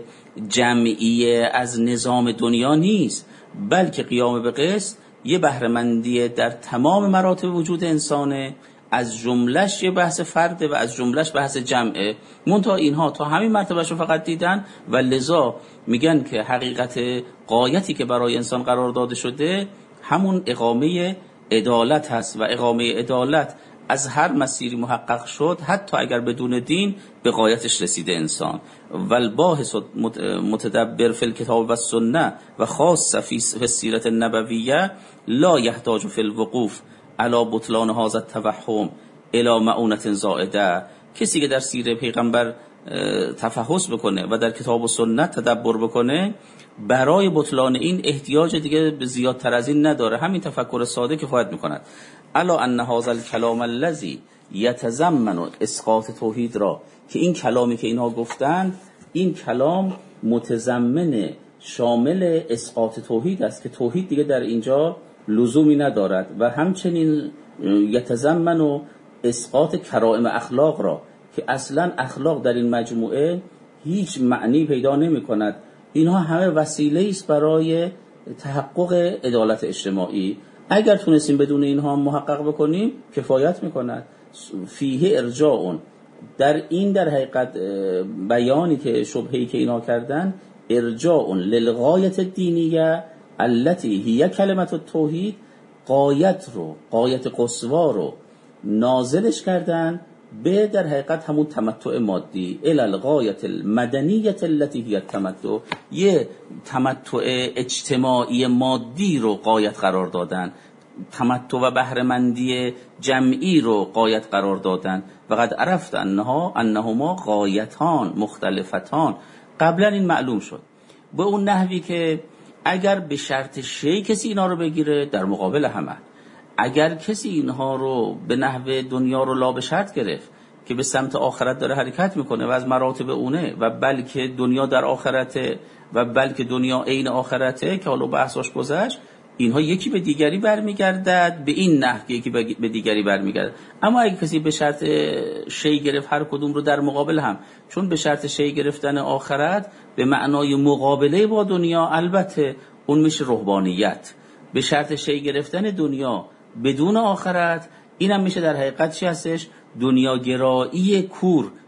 جمعی از نظام دنیا نیست، بلکه قیام به قسط یه بهره‌مندی در تمام مراتب وجود انسانه، از جملهش یه بحث فرده و از جملهش بحث جمعه. منتها اینها تا همین مرتبهش رو فقط دیدن و لذا میگن که حقیقت غایتی که برای انسان قرار داده شده همون اقامه عدالت هست و اقامه عدالت از هر مسیری محقق شد، حتی اگر بدون دین به غایتش رسیده انسان. و الباحث متدبر فی الکتاب و السنه و خاص فی السیرة النبویه لا یحتاج فی الوقوف علی بطلان هذا التوهم الی معونة زائده. کسی که در سیره پیغمبر تفحص بکنه و در کتاب و سنت تدبر بکنه، برای بطلان این احتیاج دیگه به زیادتر از این نداره، همین تفکر ساده کفایت میکند. الا ان هذا الکلام الذی یتضمن اسقاط توحید را، که این کلامی که اینها گفتند، این کلام متضمن شامل اسقاط توحید است که توحید دیگه در اینجا لزومی ندارد، و همچنین یتضمن اسقاط کرائم اخلاق را که اصلا اخلاق در این مجموعه هیچ معنی پیدا نمی کند. اینها همه وسیله است برای تحقق عدالت اجتماعی. اگر تونستیم بدون اینها محقق بکنیم کفایت میکند. فیه ارجاع، در این در حقیقت بیانی که شبهه‌ای که اینا کردن، ارجاع للغایت دینیه التي هي کلمت التوحید، غایت رو، غایت قصوا رو نازلش کردن به در حقیقت همون تمتع مادی، الی الغایت المدنیه التي هي التمتع، یه تمتع اجتماعی مادی رو غایت قرار دادن، تمتع و بهره‌مندی جمعی رو غایت قرار دادن. و قد عرفت انها انهما غایتان مختلفتان، قبلا این معلوم شد به اون نحوی که اگر به شرط شی کسی اینا رو بگیره در مقابل همه، اگر کسی اینها رو به نحو دنیا رو لا به شرط گرفت که به سمت آخرت داره حرکت میکنه و از مراتب اونه و بلکه دنیا در آخرته و بلکه دنیا عین آخرته که حالا بحثاش گذشت، اینها یکی به دیگری برمیگردد، به این نحو یکی به دیگری برمیگردد. اما اگه کسی به شرط شی گرفت هر کدوم رو در مقابل هم، چون به شرط شی گرفتن آخرت به معنای مقابله با دنیا، البته اون میشه رهبانیت. به شرط شی گرفتن دنیا بدون آخرت، اینم میشه در حقیقت چی هستش؟ دنیاگرایی کور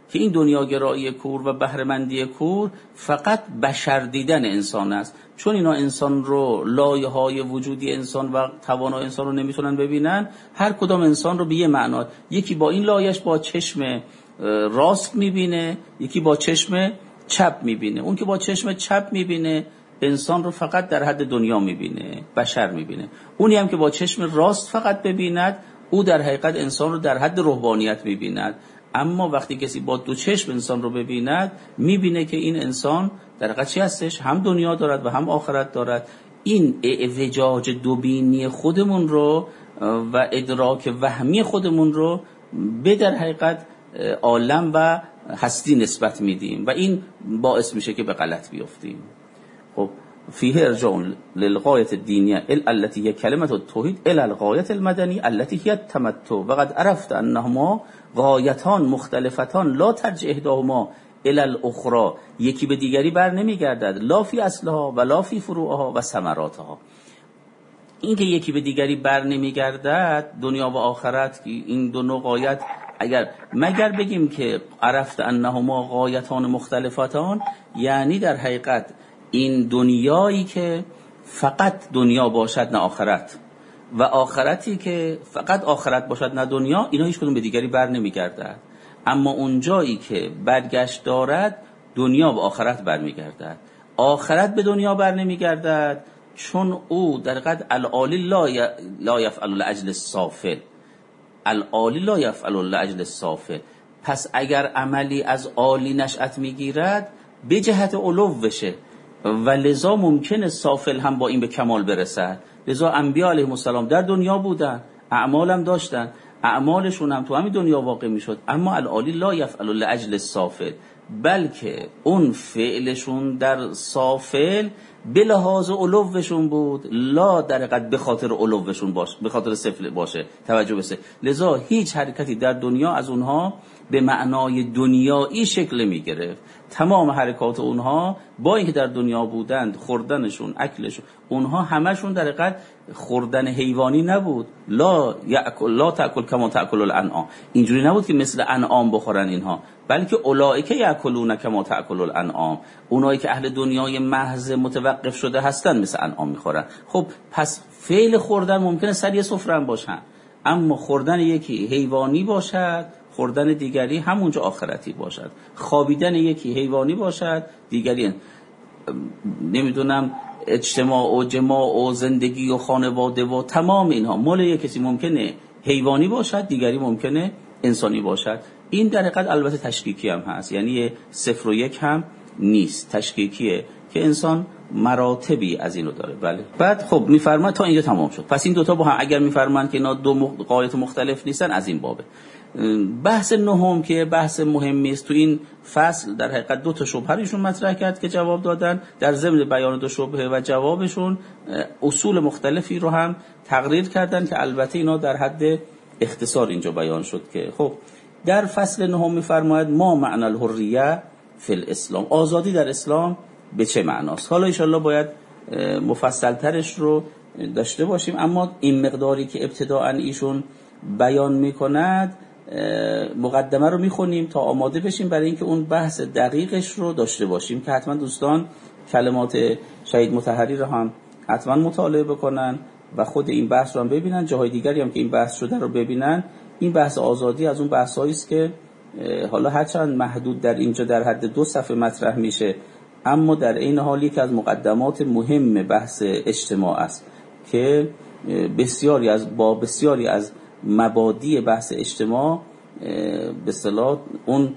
که این دنیاگرایی کور و بهره‌مندی کور فقط بشر دیدن انسان است، چون اینا انسان رو، لایه های وجودی انسان و توانای انسان رو نمیتونن ببینن. هر کدام انسان رو به یه معنا، یکی با این لایش با چشم راست میبینه، یکی با چشم چپ میبینه. اون که با چشم چپ میبینه انسان رو فقط در حد دنیا میبینه، بشر میبینه. اونی هم که با چشم راست فقط ببیند، او در حقیقت انسان رو در حد روحانیت میبیند. اما وقتی کسی با دو چشم انسان رو ببیند، میبینه که این انسان در حقیقت چی هستش؟ هم دنیا دارد و هم آخرت دارد. این اعوجاج دوبینی خودمون رو و ادراک وهمی خودمون رو به در حقیقت عالم و هستی نسبت میدیم و این باعث میشه که به غلط بیفتیم. خب فیه ارجاع للغایت الدینیه التي هي کلمه التوحید الى الغایت المدنی التي هي التمتع وقد عرفت انهما غایتان مختلفتان لا ترجع احداهما الى الاخرى. یکی به دیگری بر نمیگردد، لا فی اصلها و لا فی فروعها و ثمراتها. این که یکی به دیگری بر نمیگردد، دنیا و آخرت، این دو نوع غایت، اگر مگر بگیم که عرفت انهما غایتان مختلفتان، یعنی در حقیقت این دنیایی که فقط دنیا باشد نه آخرت و آخرتی که فقط آخرت باشد نه دنیا، اینا هیچ کدوم به دیگری بر نمیگردد. اما اون جایی که برگشت دارد، دنیا به آخرت برمیگردد، آخرت به دنیا بر نمیگردد، چون او در حقیقت العالی لا یفعل لاجل السافل، العالی لا یفعل لاجل السافل. پس اگر عملی از عالی نشأت میگیرد به جهت علو بشه و لذا ممکنه سافل هم با این به کمال برسد. لذا انبیاء علیهم السلام در دنیا بودن، اعمال هم داشتن، اعمالشون هم تو همین دنیا واقع میشد، اما العالی لا یفعل لاجل السافل، بلکه اون فعلشون در سافل به لحاظ علوشون بود، لا در حقیقت به خاطر علوشون باشه، به خاطر سفل باشه. توجه بشه. لذا هیچ حرکتی در دنیا از اونها به معنای دنیایی شکل می گرفت. تمام حرکات اونها با اینکه در دنیا بودند، خوردنشون، اکلشون، اونها همشون در حقیقت خوردن حیوانی نبود. لا یاکل لا تاکل کما تاکل الانعام، اینجوری نبود که مثل انعام بخورن اینها، بلکه اولئک یاکلون کما تاکل الانعام، اونایی که اهل دنیای محض متوقف شده هستن مثل انعام میخورن. خب پس فعل خوردن ممکنه سر یه سفره هم باشن، اما خوردن یکی حیوانی باشد، خوردن دیگری همونجا آخرتی باشد. خوابیدن یکی حیوانی باشد، دیگری نمیدونم اجتماع و جماع و زندگی و خانواده و تمام اینها مال یک کسی ممکنه حیوانی باشد، دیگری ممکنه انسانی باشد. این در حقیقت البته تشکیکی هم هست، یعنی صفر و یک هم نیست، تشکیکیه که انسان مراتبی از اینو داره. بله. بعد خب میفرمان تا اینجا تمام شد. پس این دوتا با هم اگر میفرمان که اینا دو غایت مختلف نیستن، از این بابه. بحث نهم که بحث مهمی است تو این فصل، در حقیقت دو تا شبهه ایشون مطرح کرد که جواب دادن. در ضمن بیان دو شبهه و جوابشون اصول مختلفی رو هم تقریر کردن که البته اینا در حد اختصار اینجا بیان شد. که خب در فصل نهم میفرماید ما معنی الحریه فی الاسلام، آزادی در اسلام به چه معناست. حالا ان شاءالله باید مفصل ترش رو داشته باشیم، اما این مقداری که ابتداءً ایشون بیان میکند مقدمه رو میخونیم تا آماده بشیم برای اینکه اون بحث دقیقش رو داشته باشیم، که حتما دوستان کلمات شهید مطهری رو هم حتما مطالعه بکنن و خود این بحث رو هم ببینن، جاهای دیگری هم که این بحث شده رو ببینن. این بحث آزادی از اون بحثایی است که حالا هرچند محدود در اینجا در حد دو صفحه مطرح میشه، اما در این حال یکی از مقدمات مهم بحث اجتماع است که بسیاری از با بسیاری از مبادی بحث اجتماع به اصطلاح اون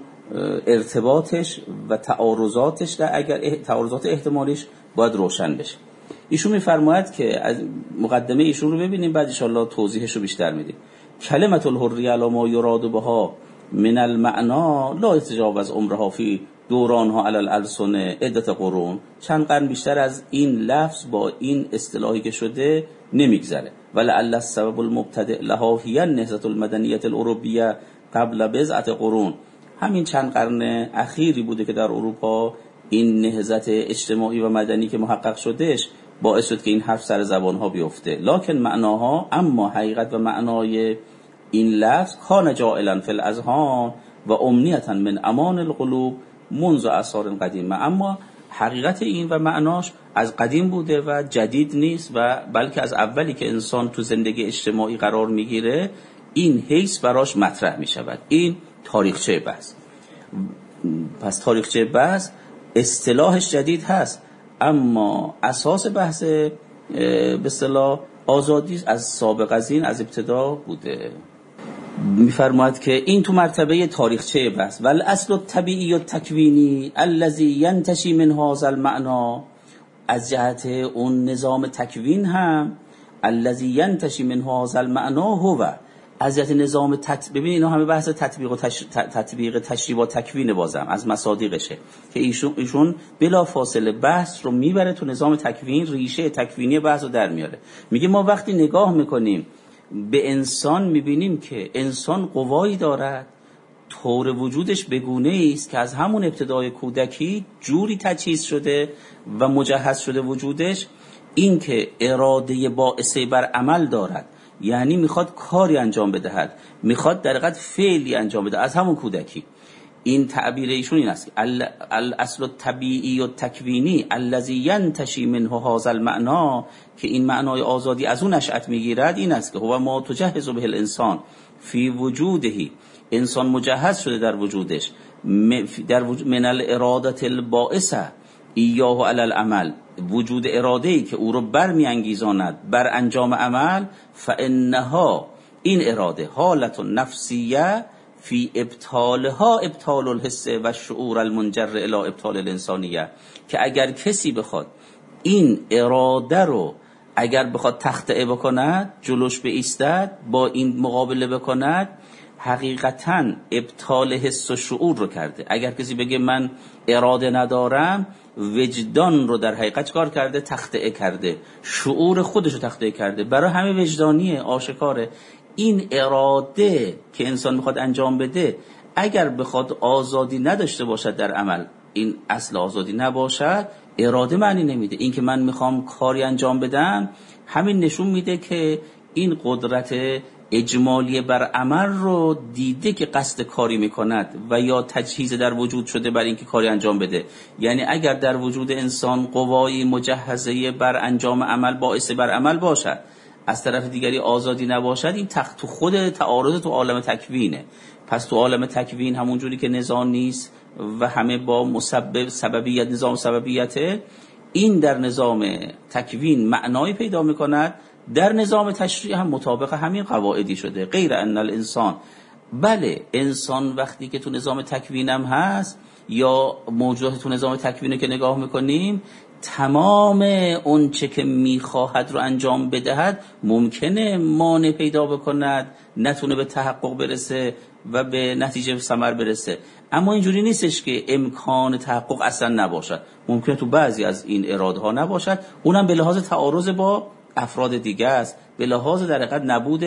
ارتباطش و تعارضاتش در اگر تعارضات احتمالیش باید روشن بشه. ایشون میفرماید که از مقدمه ایشون رو ببینیم، بعد ان شاء الله توضیحش رو بیشتر میدیم. کلمه الحریه علی ما یراد بها من المعنا لا یتجاوز عمرها فی دورانها علی الالسن عدت قرون، چند قرن بیشتر از این لفظ با این اصطلاحی که شده نمیگذره. ولعل السبب المبتدئ لها هی النهضة المدنیة الاوروبیه قبل بضعة قرون، همین چند قرن اخیری بوده که در اروپا این نهضت اجتماعی و مدنی که محقق شدهش باعث شد که این حرف سر زبانها بیفته. لکن معناها، اما حقیقت و معنای این لفظ کان جائلا فی الاذهان و امنیتا من امان القلوب منذ اثار قدیم. اما حقیقت این و معناش از قدیم بوده و جدید نیست و بلکه از اولی که انسان تو زندگی اجتماعی قرار میگیره این حیث براش مطرح میشود. این تاریخچه بحث. پس تاریخچه بحث اصطلاحش جدید هست اما اساس بحث به اصطلاح آزادی از سابق از این از ابتدا بوده. میفرماید که این تو مرتبه تاریخچه بحث. ول اصل الطبیعی التکوینی الذی ینتشی من هذا المعنی، از جهت اون نظام تکوین هم الذی ینتشی من هذا المعنی هو، از جهت نظام تط... ببین اینا همه بحث تطبیق و تش... تطبیق تشریح و تکوین بازم از مصادیقشه که ایشون ایشون بلا فاصله بحث رو میبره تو نظام تکوین، ریشه تکوینی بحث رو در میاره. میگه ما وقتی نگاه میکنیم به انسان میبینیم که انسان قوایی دارد، طور وجودش بگونه است که از همون ابتدای کودکی جوری تجهیز شده و مجهز شده وجودش، این که اراده باعثه بر عمل دارد، یعنی میخواد کاری انجام بدهد، میخواد در حقیقت فعلی انجام بده از همون کودکی. این تعبیر ایشون این است که الاصل الطبیعی و تکوینی الذی ینتشی منه هذا المعنی، که این معنای آزادی از اون نشأت میگیرد، این است که هو ما تجهز به الانسان فی وجوده، انسان مجهز شده در وجودش در وجود من الاراده الباعثه ایاه علی العمل، وجود اراده‌ای که او رو برمیانگیزاند بر انجام عمل، فانها، این اراده، حالت نفسیه فی ابطالها ابطال الحس و شعور المنجر الی ابطال الانسانیه، که اگر کسی بخواد این اراده رو اگر بخواد تخطئه بکند، جلوش بایستد، با این مقابله بکند، حقیقتاً ابطال حس و شعور رو کرده. اگر کسی بگه من اراده ندارم، وجدان رو در حقیقت چکار کرده؟ تخطئه کرده، شعور خودش رو تخطئه کرده. برای همه وجدانیه، آشکاره. این اراده که انسان میخواد انجام بده اگر بخواد آزادی نداشته باشد در عمل، این اصل آزادی نباشد، اراده معنی نمیده. این که من میخوام کاری انجام بدم، همین نشون میده که این قدرت اجمالی بر عمل رو دیده که قصد کاری میکند و یا تجهیز در وجود شده بر اینکه کاری انجام بده. یعنی اگر در وجود انسان قوایی مجهزه بر انجام عمل باعث بر عمل باشد، از طرف دیگری آزادی نباشد، این تخت تو خود تعارض تو عالم تکوینه. پس تو عالم تکوین همون جوری که نظام نیست و همه با مسبب سببیت، نظام سببیته، این در نظام تکوین معنایی پیدا میکند، در نظام تشریع هم مطابق همین قواعدی شده. غیر ان الانسان، بله انسان وقتی که تو نظام تکوینم هست یا موجودات تو نظام تکوینه که نگاه میکنیم، تمام اون چه که میخواهد رو انجام بدهد ممکنه مانع پیدا بکند، نتونه به تحقق برسه و به نتیجه ثمر برسه. اما اینجوری نیستش که امکان تحقق اصلا نباشد، ممکنه تو بعضی از این اراده ها نباشد، اونم به لحاظ تعارض با افراد دیگه است، به لحاظ در حقیقت نبود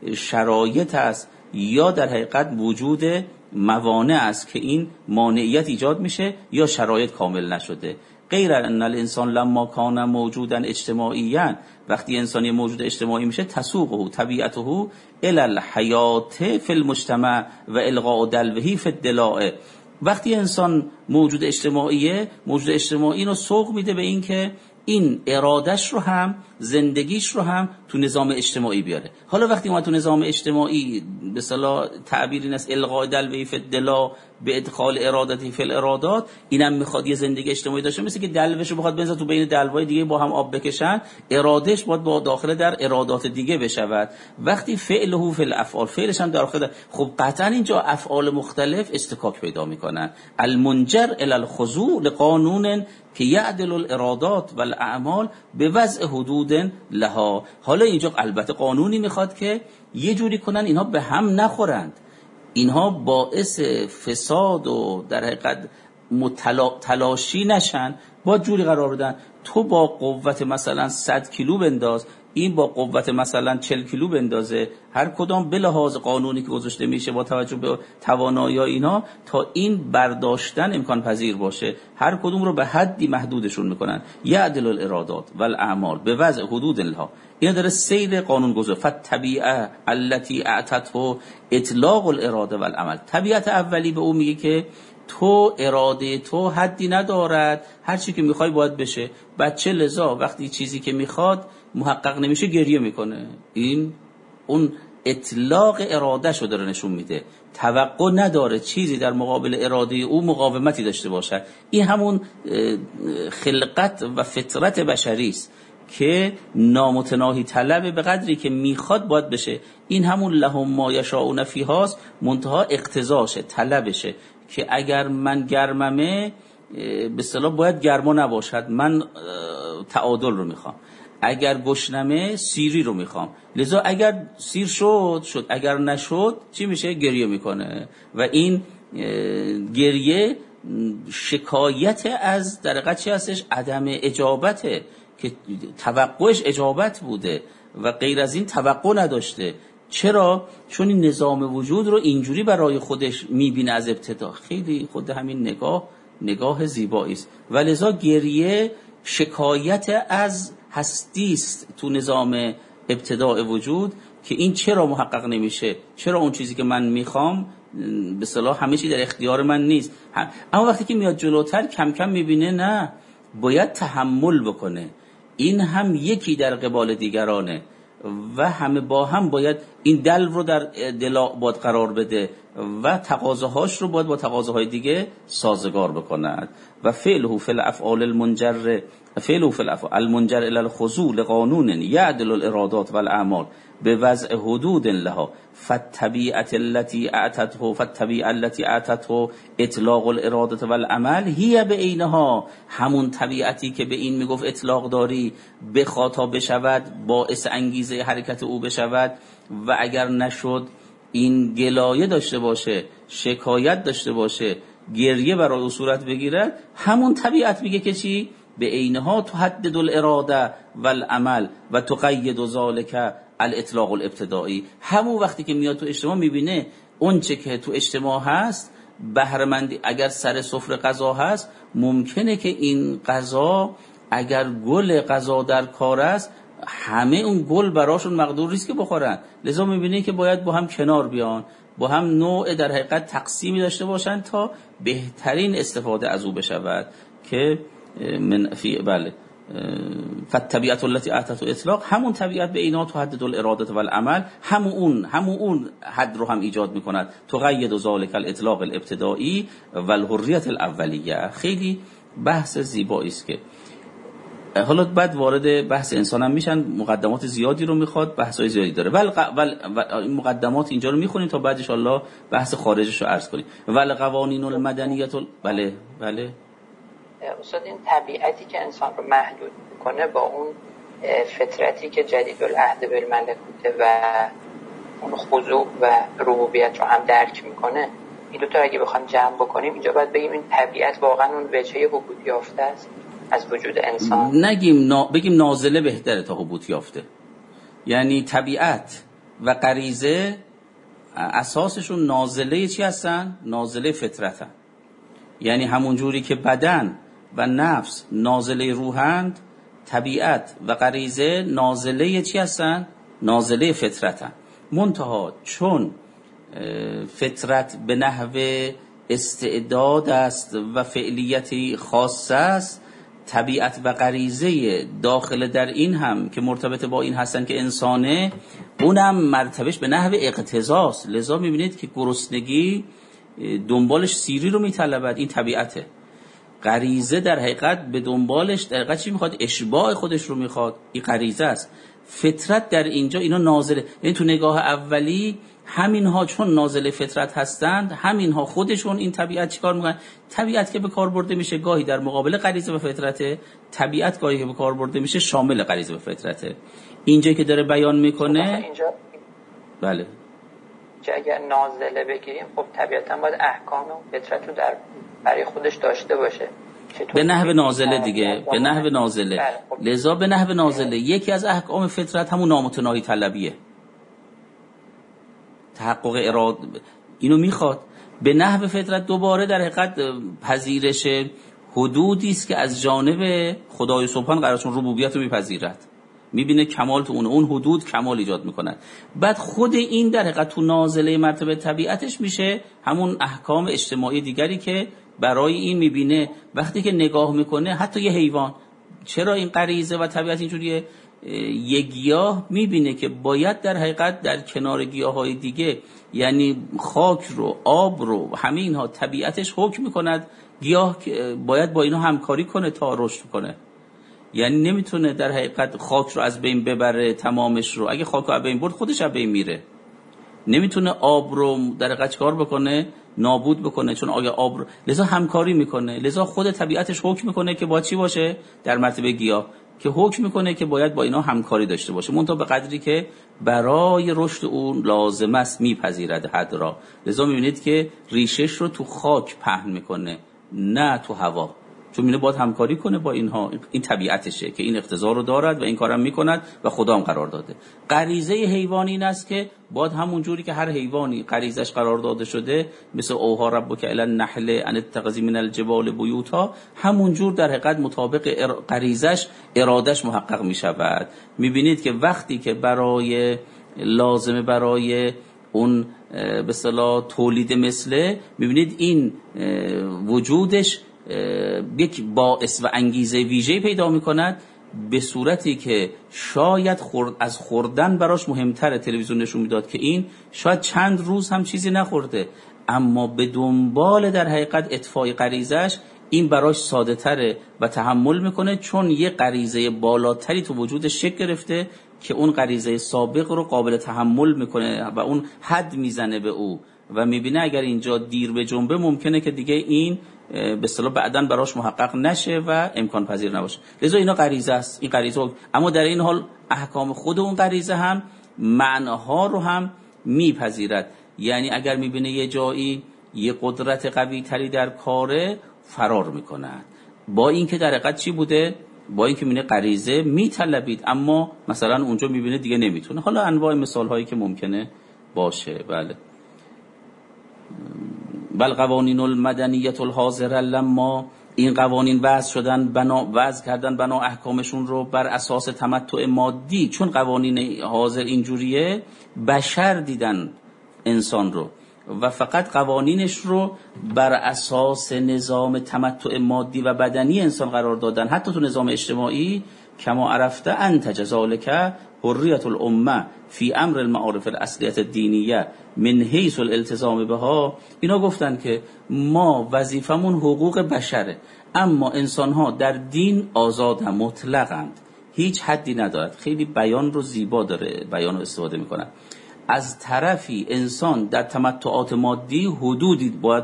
شرایط است یا در حقیقت وجود موانع است که این مانعیت ایجاد میشه یا شرایط کامل نشده. غیر ان الانسان لما کان موجودا اجتماعیا، وقتی انسانی موجود اجتماعی میشه، تسوقه طبیعته الی الحیات فی المجتمع و القاء دلوه فی الدلاء. وقتی انسان موجود اجتماعیه، موجود اجتماعی رو سوق میده به این که این ارادش رو هم زندگیش رو هم تو نظام اجتماعی بیاره. حالا وقتی ما تو نظام اجتماعی به اصطلاح تعبیر این است القاء دلوه فی الدلاء به ادخال ارادتی فی الارادات، اینم میخواد یه زندگی اجتماعی داشته، مثل که دلوشو بخواد بنزه تو بین دلوهای دیگه با هم آب بکشن، ارادش باید با داخل در ارادات دیگه بشود. وقتی فعله فی الافعال، فعلش هم داخل، خب قطعا اینجا افعال مختلف استکاک پیدا میکنن. المنجر الی الخضوع لقانون که یعدل الارادات و الاعمال به وضع حدود لها. حالا اینجا البته قانونی میخواد که یه جوری کنن اینها به هم نخورند، اینها باعث فساد و در حقیقت تلاشی نشن با جوری قرار بدن. تو با قوت مثلا صد کیلو بنداز، این با قوت مثلا چهل کیلو بندازه، هر کدام به لحاظ قانونی که گذاشته میشه با توجه به توانایی اینا، تا این برداشتن امکان پذیر باشه، هر کدوم رو به حدی محدودشون میکنن. یعدل الارادات والاعمال به وضع حدود الله. اینا داره سیر قانون گذار. فالطبیعه التي اعتته اطلاق الاراده والعمل. طبیعت اولی به اون میگه که تو اراده تو حدی ندارد، هر چی که میخوای باید بشه. بچه لذا وقتی چیزی که میخواد محقق نمیشه گریه میکنه. این اون اطلاق اراده شو داره نشون میده، توقع نداره چیزی در مقابل اراده او مقاومتی داشته باشد. این همون خلقت و فطرت بشری است که نامتناهی طلبه، به قدری که میخواد باید بشه. این همون لهم ما یشاؤون فیهاست، منتها اقتضاشه، طلبشه که اگر من گرممه به اصطلاح باید گرما نباشد، من تعادل رو میخوام. اگر گشنمه سیری رو میخوام. لذا اگر سیر شد شد، اگر نشد چی میشه؟ گریه میکنه. و این گریه شکایت از در حقیقت چی هستش؟ عدم اجابته، که توقعش اجابت بوده و غیر از این توقع نداشته. چرا؟ چون این نظام وجود رو اینجوری برای خودش میبینه از ابتدا. خیلی خود همین نگاه نگاه زیبایی است. و لذا گریه شکایت از هستی است تو نظام ابتداء وجود، که این چرا محقق نمیشه، چرا اون چیزی که من میخوام به اصطلاح همه چی در اختیار من نیست. اما وقتی که میاد جلوتر کم کم میبینه نه، باید تحمل بکنه. این هم یکی در قبال دیگرانه و همه با هم باید این دل رو در دل باید قرار بده و تقاضاهاش رو باید با تقاضاهای دیگه سازگار بکند. و فعله فی الافعال المنجر فعله فی الافعال المنجر الی الخضوع لقانون یعدل الارادات والاعمال بوضع حدود لها. فالطبیعه التي اعتته فالطبیعه التي اعتته اطلاق الاراده والعمل هي بعینها، همون طبیعتی که به این میگفت اطلاق داری، بخواد تا بشود، باعث انگیزه حرکت او بشود، و اگر نشد این گلایه داشته باشه، شکایت داشته باشه، گریه برای او صورت بگیرد. همون طبیعت میگه که چی؟ به عینها تحدد الاراده والعمل و تقید ذلک الاطلاق الابتدایی. همون وقتی که میاد تو اجتماع میبینه اون چه که تو اجتماع هست، بهره‌مندی اگر سر سفره غذا هست، ممکنه که این غذا اگر گل غذا در کار است، همه اون گل براشون مقدور نیست که بخورن. لذا میبینه که باید با هم کنار بیان، با هم نوع در حقیقت تقسیمی داشته باشن تا بهترین استفاده از او بشود. که من فی بله فالطبیعه التي اعتت اطلاق، همون طبیعت به اینا تحدد الاراده والعمل، همون اون همون اون حد رو هم ایجاد میکند. تقید ذلک الاطلاق الابتدایی و الحریت الاولیه. خیلی بحث زیبایی است که حالا بعد وارد بحث انسان هم میشن. مقدمات زیادی رو میخواد، بحثای زیادی داره. ول ول مقدمات اینجا رو میخونیم تا بعد ان شاء الله بحث خارجش رو عرض کنیم. ول قوانین المدنیه. بله بله استاد، این طبیعتی که انسان رو محدود میکنه با اون فطرتی که جدید العهد بالملکوته و اون خضوع و ربوبیت رو هم درک میکنه، این دو تا اگه بخوایم جمع بکنیم اینجا باید بگیم این طبیعت واقعا اون وجهه حبوط یافته است از وجود انسان. نگیم نا... بگیم نازله بهتره تا حبوط یافته. یعنی طبیعت و غریزه اساسشون نازله چی هستن؟ نازله فطرتن. یعنی همون جوری که بدن و نفس نازله روحند، طبیعت و غریزه نازله چی هستن؟ نازله فطرتن. منتها چون فطرت به نحو استعداد است و فعلیتی خاص است، طبیعت و غریزه داخل در این هم که مرتبط با این هستن که انسانه، اونم مرتبش به نحو اقتضاست. لذا میبینید که گرسنگی دنبالش سیری رو میطلبد، این طبیعته. غریزه در حقیقت به دنبالش در حقیقت چی میخواد؟ اشباع خودش رو میخواد، این غریزه است. فطرت در اینجا اینا نازله، یعنی تو نگاه اولی همینها چون نازله فطرت هستند، همینها خودشون این طبیعت چیکار میکنن؟ طبیعت که به کار برده میشه گاهی در مقابل غریزه و فطرته، طبیعت گاهی که به کار برده میشه شامل غریزه و فطرته. اینجا که داره بیان میکنه اینجا بله که اگر نازله بگیریم، خب طبیعتا باید احکام و فطرت رو در برای خودش داشته باشه. به نحو نازله دیگه، به نحو نازله. لذا به نحو نازله یکی از احکام فطرت همون نامتناهی طلبیه، تحقق اراده اینو میخواد. به نحو فطرت دوباره در حقیقت پذیرش حدودی است که از جانب خدای سبحان قرارشون ربوبیت رو میپذیرد، میبینه کمال تو اون اون حدود کمال ایجاد میکنن. بعد خود این در حقیقت تو نازله مرتبه طبیعتش میشه همون احکام اجتماعی دیگری که برای این میبینه. وقتی که نگاه میکنه حتی یه حیوان، چرا این غریزه و طبیعت اینجوریه، یه گیاه میبینه که باید در حقیقت در کنار گیاهای دیگه، یعنی خاک رو، آب رو، همه اینها طبیعتش حکم میکند گیاه باید با اینا همکاری کنه تا رشد کنه. یعنی نمیتونه در حقیقت خاک رو از بین ببره تمامش رو، اگه خاک رو از بین برد خودش از بین میره. نمیتونه آب رو در حقیقت کار بکنه نابود بکنه، چون آگه آب رو، لذا همکاری میکنه. لذا خود طبیعتش حکم میکنه که با چی باشه در مرتبه گیاه، که حکم میکنه که باید با اینا همکاری داشته باشه، منتها به قدری که برای رشد اون لازم است میپذیرد حد را. لذا میبینید که ریشش رو تو خاک پهن میکنه نه تو هوا، چون اینو باید همکاری کنه با اینها. این طبیعتشه که این اقتضا رو دارد و این کارم میکند و خدا هم قرار داده. غریزه حیوان این است که باید همون جوری که هر حیوانی غریزش قرار داده شده، مثل اوها ربک الی النحل ان اتخذی من الجبال بیوتا، همون جور در حقیقت مطابق غریزش ارادش محقق میشود. میبینید که وقتی که برای لازمه برای اون به اصطلاح تولید مثله، میبینید این وجودش یک باعث و انگیزه ویژه‌ای پیدا می‌کند، به صورتی که شاید خورد از خوردن براش مهمتره. تلویزیون نشون میداد که این شاید چند روز هم چیزی نخورده، اما به دنبال در حقیقت اطفای غریزش این براش ساده تره و تحمل میکنه، چون یه غریزه بالاتری تو وجودش شکل گرفته که اون غریزه سابق رو قابل تحمل میکنه و اون حد میزنه به او و میبینه اگر اینجا دیر به جنبه ممکنه که دیگه این به اصطلاح بعداً براش محقق نشه و امکان پذیر نباشه. لذا اینا غریزه است، این غریزه، اما در این حال احکام خود اون غریزه هم معناها رو هم میپذیرد. یعنی اگر میبینه یه جایی یه قدرت قوی تری در کاره، فرار میکند، با اینکه در حقیقت چی بوده، با اینکه میبینه غریزه میطلبید، اما مثلا اونجا میبینه دیگه نمیتونه. حالا انواع مثال هایی که ممکنه باشه. بله. بل قوانین المدنیت الحاضره، لما این قوانین وضع شدن بنا وضع کردن بنا احکامشون رو بر اساس تمتع مادی، چون قوانین حاضر اینجوریه، بشر دیدن انسان رو و فقط قوانینش رو بر اساس نظام تمتع مادی و بدنی انسان قرار دادن. حتی تو نظام اجتماعی کما عرفته انتج ذالک حریت الامه فی امر المعارف الاصلیه الدینیه من حیث الالتزام بها، اینا گفتن که ما وظیفمون حقوق بشره، اما انسانها در دین آزاد هم مطلقند، هیچ حدی ندارد. خیلی بیان رو زیبا داره، بیان رو استفاده میکنن. از طرفی انسان در تمتعات مادی حدودی باید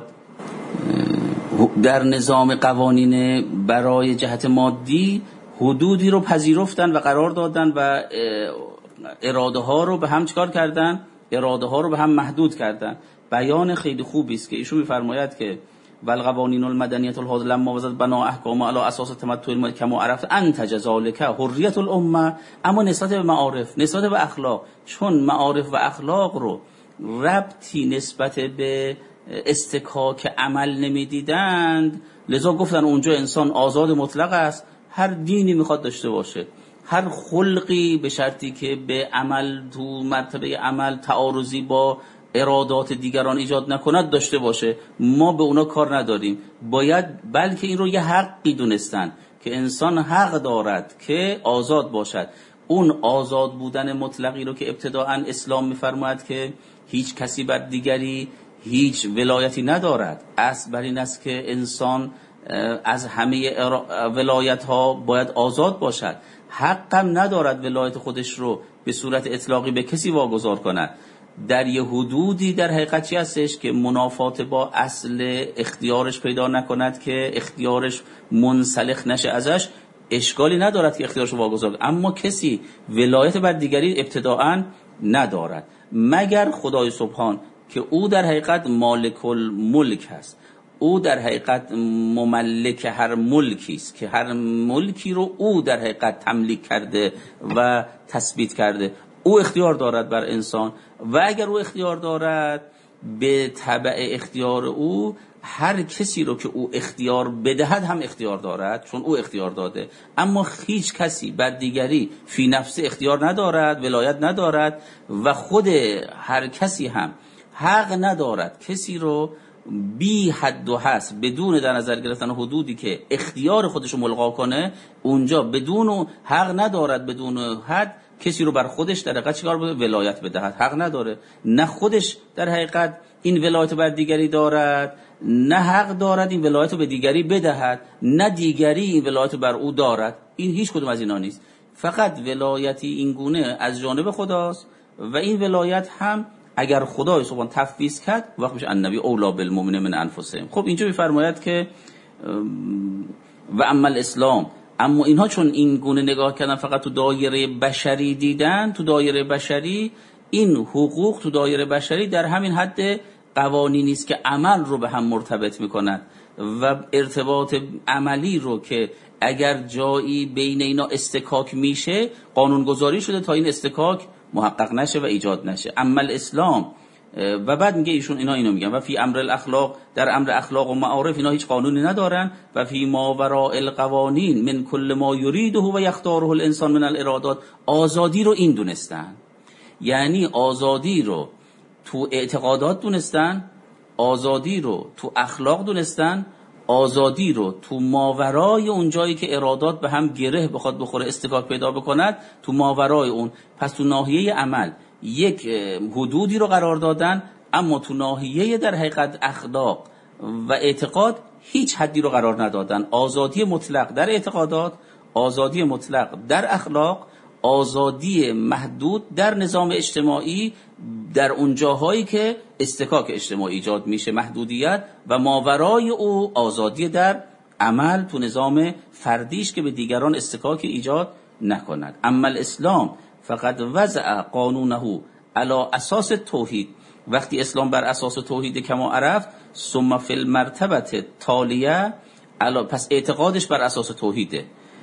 در نظام قوانین برای جهت مادی حدودی رو پذیرفتن و قرار دادن و اراده ها رو به هم چکار کردن، اراده ها رو به هم محدود کردن. بیان خیلی خوبی است که ایشون میفرماید که والقوانین المدنیه الحاضره لما وضعت بنا احکام علی اساس تمتع المادی کما عرفت انتج ذالک حریت الامه، اما نسبت به معارف، نسبت به اخلاق، چون معارف و اخلاق رو ربطی نسبت به استکاک عمل نمیدیدند، لذا گفتن اونجا انسان آزاد مطلق است، هر دینی میخواد داشته باشه، هر خلقی به شرطی که به عمل تو مرتبه عمل تعارضی با ارادات دیگران ایجاد نکند داشته باشه. ما به اونا کار نداریم، باید بلکه این رو یه حقی دونستن که انسان حق دارد که آزاد باشد. اون آزاد بودن مطلقی رو که ابتداءً اسلام میفرماید که هیچ کسی بر دیگری هیچ ولایتی ندارد، اصل بر این است که انسان از همه ولایت ها باید آزاد باشد، حقم ندارد ولایت خودش رو به صورت اطلاقی به کسی واگذار کند. در یه حدودی در حقیقت چی هستش که منافات با اصل اختیارش پیدا نکند که اختیارش منسلخ نشه ازش، اشکالی ندارد که اختیارش رو واگذار کند، اما کسی ولایت بر دیگری ابتداءً ندارد مگر خدای سبحان که او در حقیقت مالک الملک هست. او در حقیقت مملک هر ملکی است که هر ملکی رو او در حقیقت تملیک کرده و تثبیت کرده. او اختیار دارد بر انسان و اگر او اختیار دارد به تبع اختیار او هر کسی رو که او اختیار بدهد هم اختیار دارد، چون او اختیار داده. اما هیچ کسی بر دیگری فی نفس اختیار ندارد، ولایت ندارد و خود هر کسی هم حق ندارد کسی رو بی حد و حصر بدون در نظر گرفتن حدودی که اختیار خودش رو ملغا کنه، اونجا بدون حق ندارد بدون حد کسی رو بر خودش در حقیقت چیکار بده؟ ولایت بدهد. حق نداره. نه خودش در حقیقت این ولایت بر دیگری دارد، نه حق دارد این ولایت رو به دیگری بدهد، نه دیگری این ولایت بر او دارد. این هیچ کدوم از اینا نیست. فقط ولایتی این گونه از جانب خداست و این ولایت هم اگر خدای سبحان تفویض کرد وقت میشه النبی اولا بالمؤمنین من انفسهم. خب اینجا میفرماید که و اما الاسلام، اما اینها چون این گونه نگاه کردن فقط تو دایره بشری دیدن، تو دایره بشری این حقوق تو دایره بشری در همین حد قوانینی است که عمل رو به هم مرتبط میکنند و ارتباط عملی رو که اگر جایی بین اینا استکاک میشه قانونگذاری شده تا این استکاک محقق نشه و ایجاد نشه. اما الاسلام و بعد میگه ایشون اینا اینو میگن و فی امر الاخلاق، در امر اخلاق و معارف اینا هیچ قانونی ندارن و فی ما وراء القوانین من کل ما یریده و یختاره الانسان من الارادات. آزادی رو این دونستن، یعنی آزادی رو تو اعتقادات دونستن، آزادی رو تو اخلاق دونستن، آزادی رو تو ماورای اون جایی که ارادات به هم گره بخواد بخوره استکاک پیدا بکند تو ماورای اون. پس تو ناحیه عمل یک حدودی رو قرار دادن، اما تو ناحیه در حقیقت اخلاق و اعتقاد هیچ حدی رو قرار ندادن. آزادی مطلق در اعتقادات، آزادی مطلق در اخلاق، آزادی محدود در نظام اجتماعی در اون جاهایی که استکاک اجتماعی ایجاد میشه محدودیت، و ماورای او آزادی در عمل تو نظام فردیش که به دیگران استکاک ایجاد نکند. اما الاسلام فقط وضع قانونه علی اساس توحید، وقتی اسلام بر اساس توحید کما عرفت، ثم فی المرتبه تالیه، پس اعتقادش بر اساس توحیده،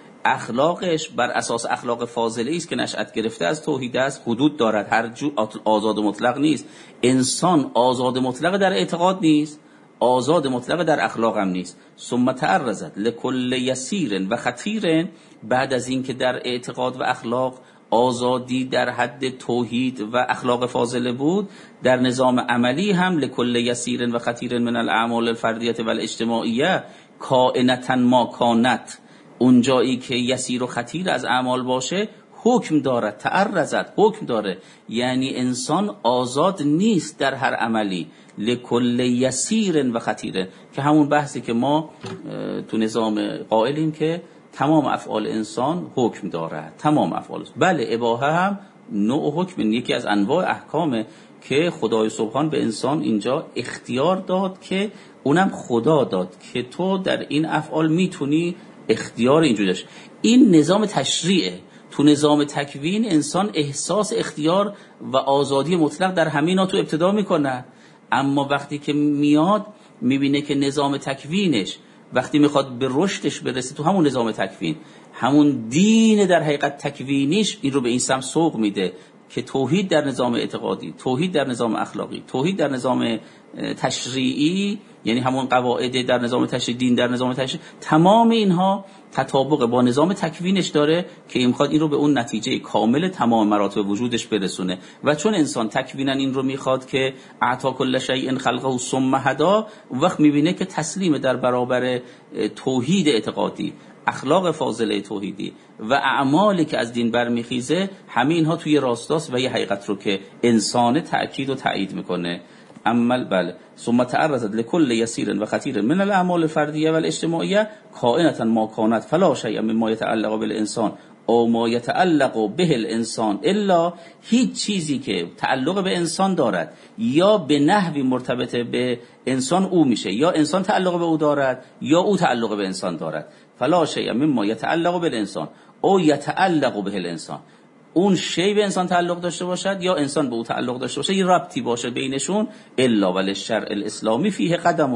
اخلاقش بر اساس اخلاق فاضله است که نشأت گرفته از توحید است، حدود دارد، هر جو آزاد مطلق نیست. انسان آزاد مطلق در اعتقاد نیست، آزاد مطلق در اخلاق هم نیست. ثم تعرضت لکل یسیر و خطیر، بعد از این که در اعتقاد و اخلاق آزادی در حد توحید و اخلاق فاضله بود، در نظام عملی هم لکل یسیر و خطیر من الاعمال الفردیه و الاجتماعیه کائنتا ما کانت، اون جایی که یسیر و خطیر از اعمال باشه حکم دارد، تعرضت حکم داره، یعنی انسان آزاد نیست در هر عملی. لکل یسیر و خطیر که همون بحثی که ما تو نظام قائلیم که تمام افعال انسان حکم دارد، تمام افعال. بله اباحه هم نوع حکم، یکی از انواع احکامه که خدای سبحان به انسان اینجا اختیار داد که اونم خدا داد که تو در این افعال میتونی اختیار اینجوری داشت. این نظام تشریعه. تو نظام تکوین انسان احساس اختیار و آزادی مطلق در همینا تو ابتدا میکنه، اما وقتی که میاد میبینه که نظام تکوینش وقتی میخواد به رشدش برسه تو همون نظام تکوین، همون دین در حقیقت تکوینیش این رو به این سمت سوق میده که توحید در نظام اعتقادی، توحید در نظام اخلاقی، توحید در نظام تشریعی، یعنی همون قواعد در نظام تشریعی، دین در نظام تشریعی، تمام اینها تطابق با نظام تکوینش داره که این میخواد این رو به اون نتیجه کامل تمام مراتب وجودش برسونه. و چون انسان تکوینا این رو میخواد که اعطا کل شیء خلقه ثم هدا، وقت میبینه که تسلیم در برابر توحید اعتقادی، اخلاق فاضله توحیدی و اعمالی که از دین برمیخیزه، همه اینها توی راستاست و یه حقیقت رو که انسان تأکید و تایید میکنه. عمل بله ثم تعرضت لكل يسير و خطیر من الاعمال الفردیه و الاجتماعیه کائنتا ما کانت فلا شیء مما يتعلق بالانسان او ما يتعلق به الانسان الا، هیچ چیزی که تعلق به انسان دارد یا به نحوی مرتبط به انسان او میشه، یا انسان تعلق به او دارد یا او تعلق به انسان دارد. فلا شیء مما يتعلق بالانسان او يتعلق به الانسان، اون شی به انسان تعلق داشته باشد یا انسان به او تعلق داشته باشه، یه ربطی باشه بینشون، الا ول شرع الاسلامی فیه قدمون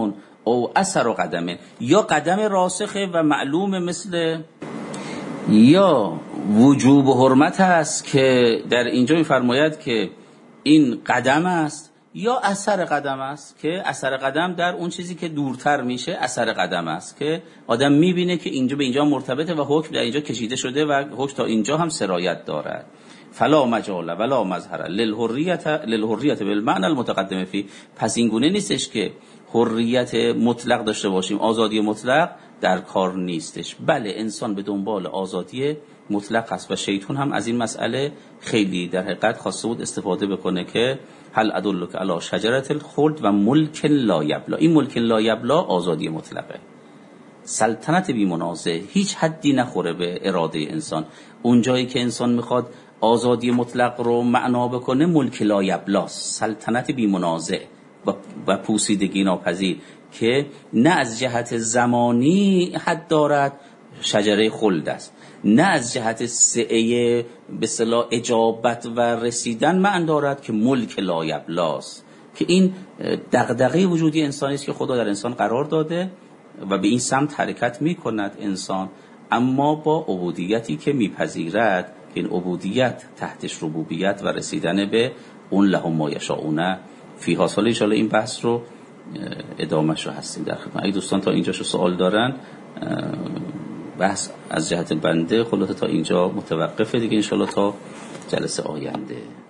او اثر و قدمه، یا قدم راسخه و معلوم مثل، یا وجوب و حرمت هست که در اینجا می‌فرماید که این قدم است، یا اثر قدم است که اثر قدم در اون چیزی که دورتر میشه اثر قدم است که آدم میبینه که اینجا به اینجا مرتبطه و حکم در اینجا کشیده شده و حکم تا اینجا هم سرایت دارد. فلا مجال ولا مظهر للحریت للحریت بالمعنى المتقدم فی. پس این گونه نیستش که حریت مطلق داشته باشیم، آزادی مطلق در کار نیستش. بله انسان به دنبال آزادی مطلق است و شیطان هم از این مسئله خیلی در حقیقت خواسته بود استفاده بکنه که هل ادلک علی شجرة الخلد و ملک لا یبلا. این ملک لا یبلا آزادی مطلقه، سلطنت بی منازع، هیچ حدی نخوره به اراده انسان. اون جایی که انسان میخواد آزادی مطلق رو معنا بکنه ملک لا یبلا، سلطنت بی منازع و پوسیدگی ناپذیر که نه از جهت زمانی حد دارد شجره خلد است، نه از جهت سعه به اصطلاح اجابت و رسیدن معنی دارد که ملک لا یبلاست، که این دغدغه وجودی انسانی است که خدا در انسان قرار داده و به این سمت حرکت میکند انسان، اما با عبودیتی که میپذیرد که این عبودیت تحتش ربوبیت و رسیدن به اون لهم ما یشاؤون فیها. سال ان شاء الله این بحث رو ادامهش رو هستیم در خدمت. اگه دوستان تا اینجاشو سوال دارن، بحث از جهت بنده خلاصه تا اینجا متوقفه دیگه، ان شاء الله تا جلسه آینده.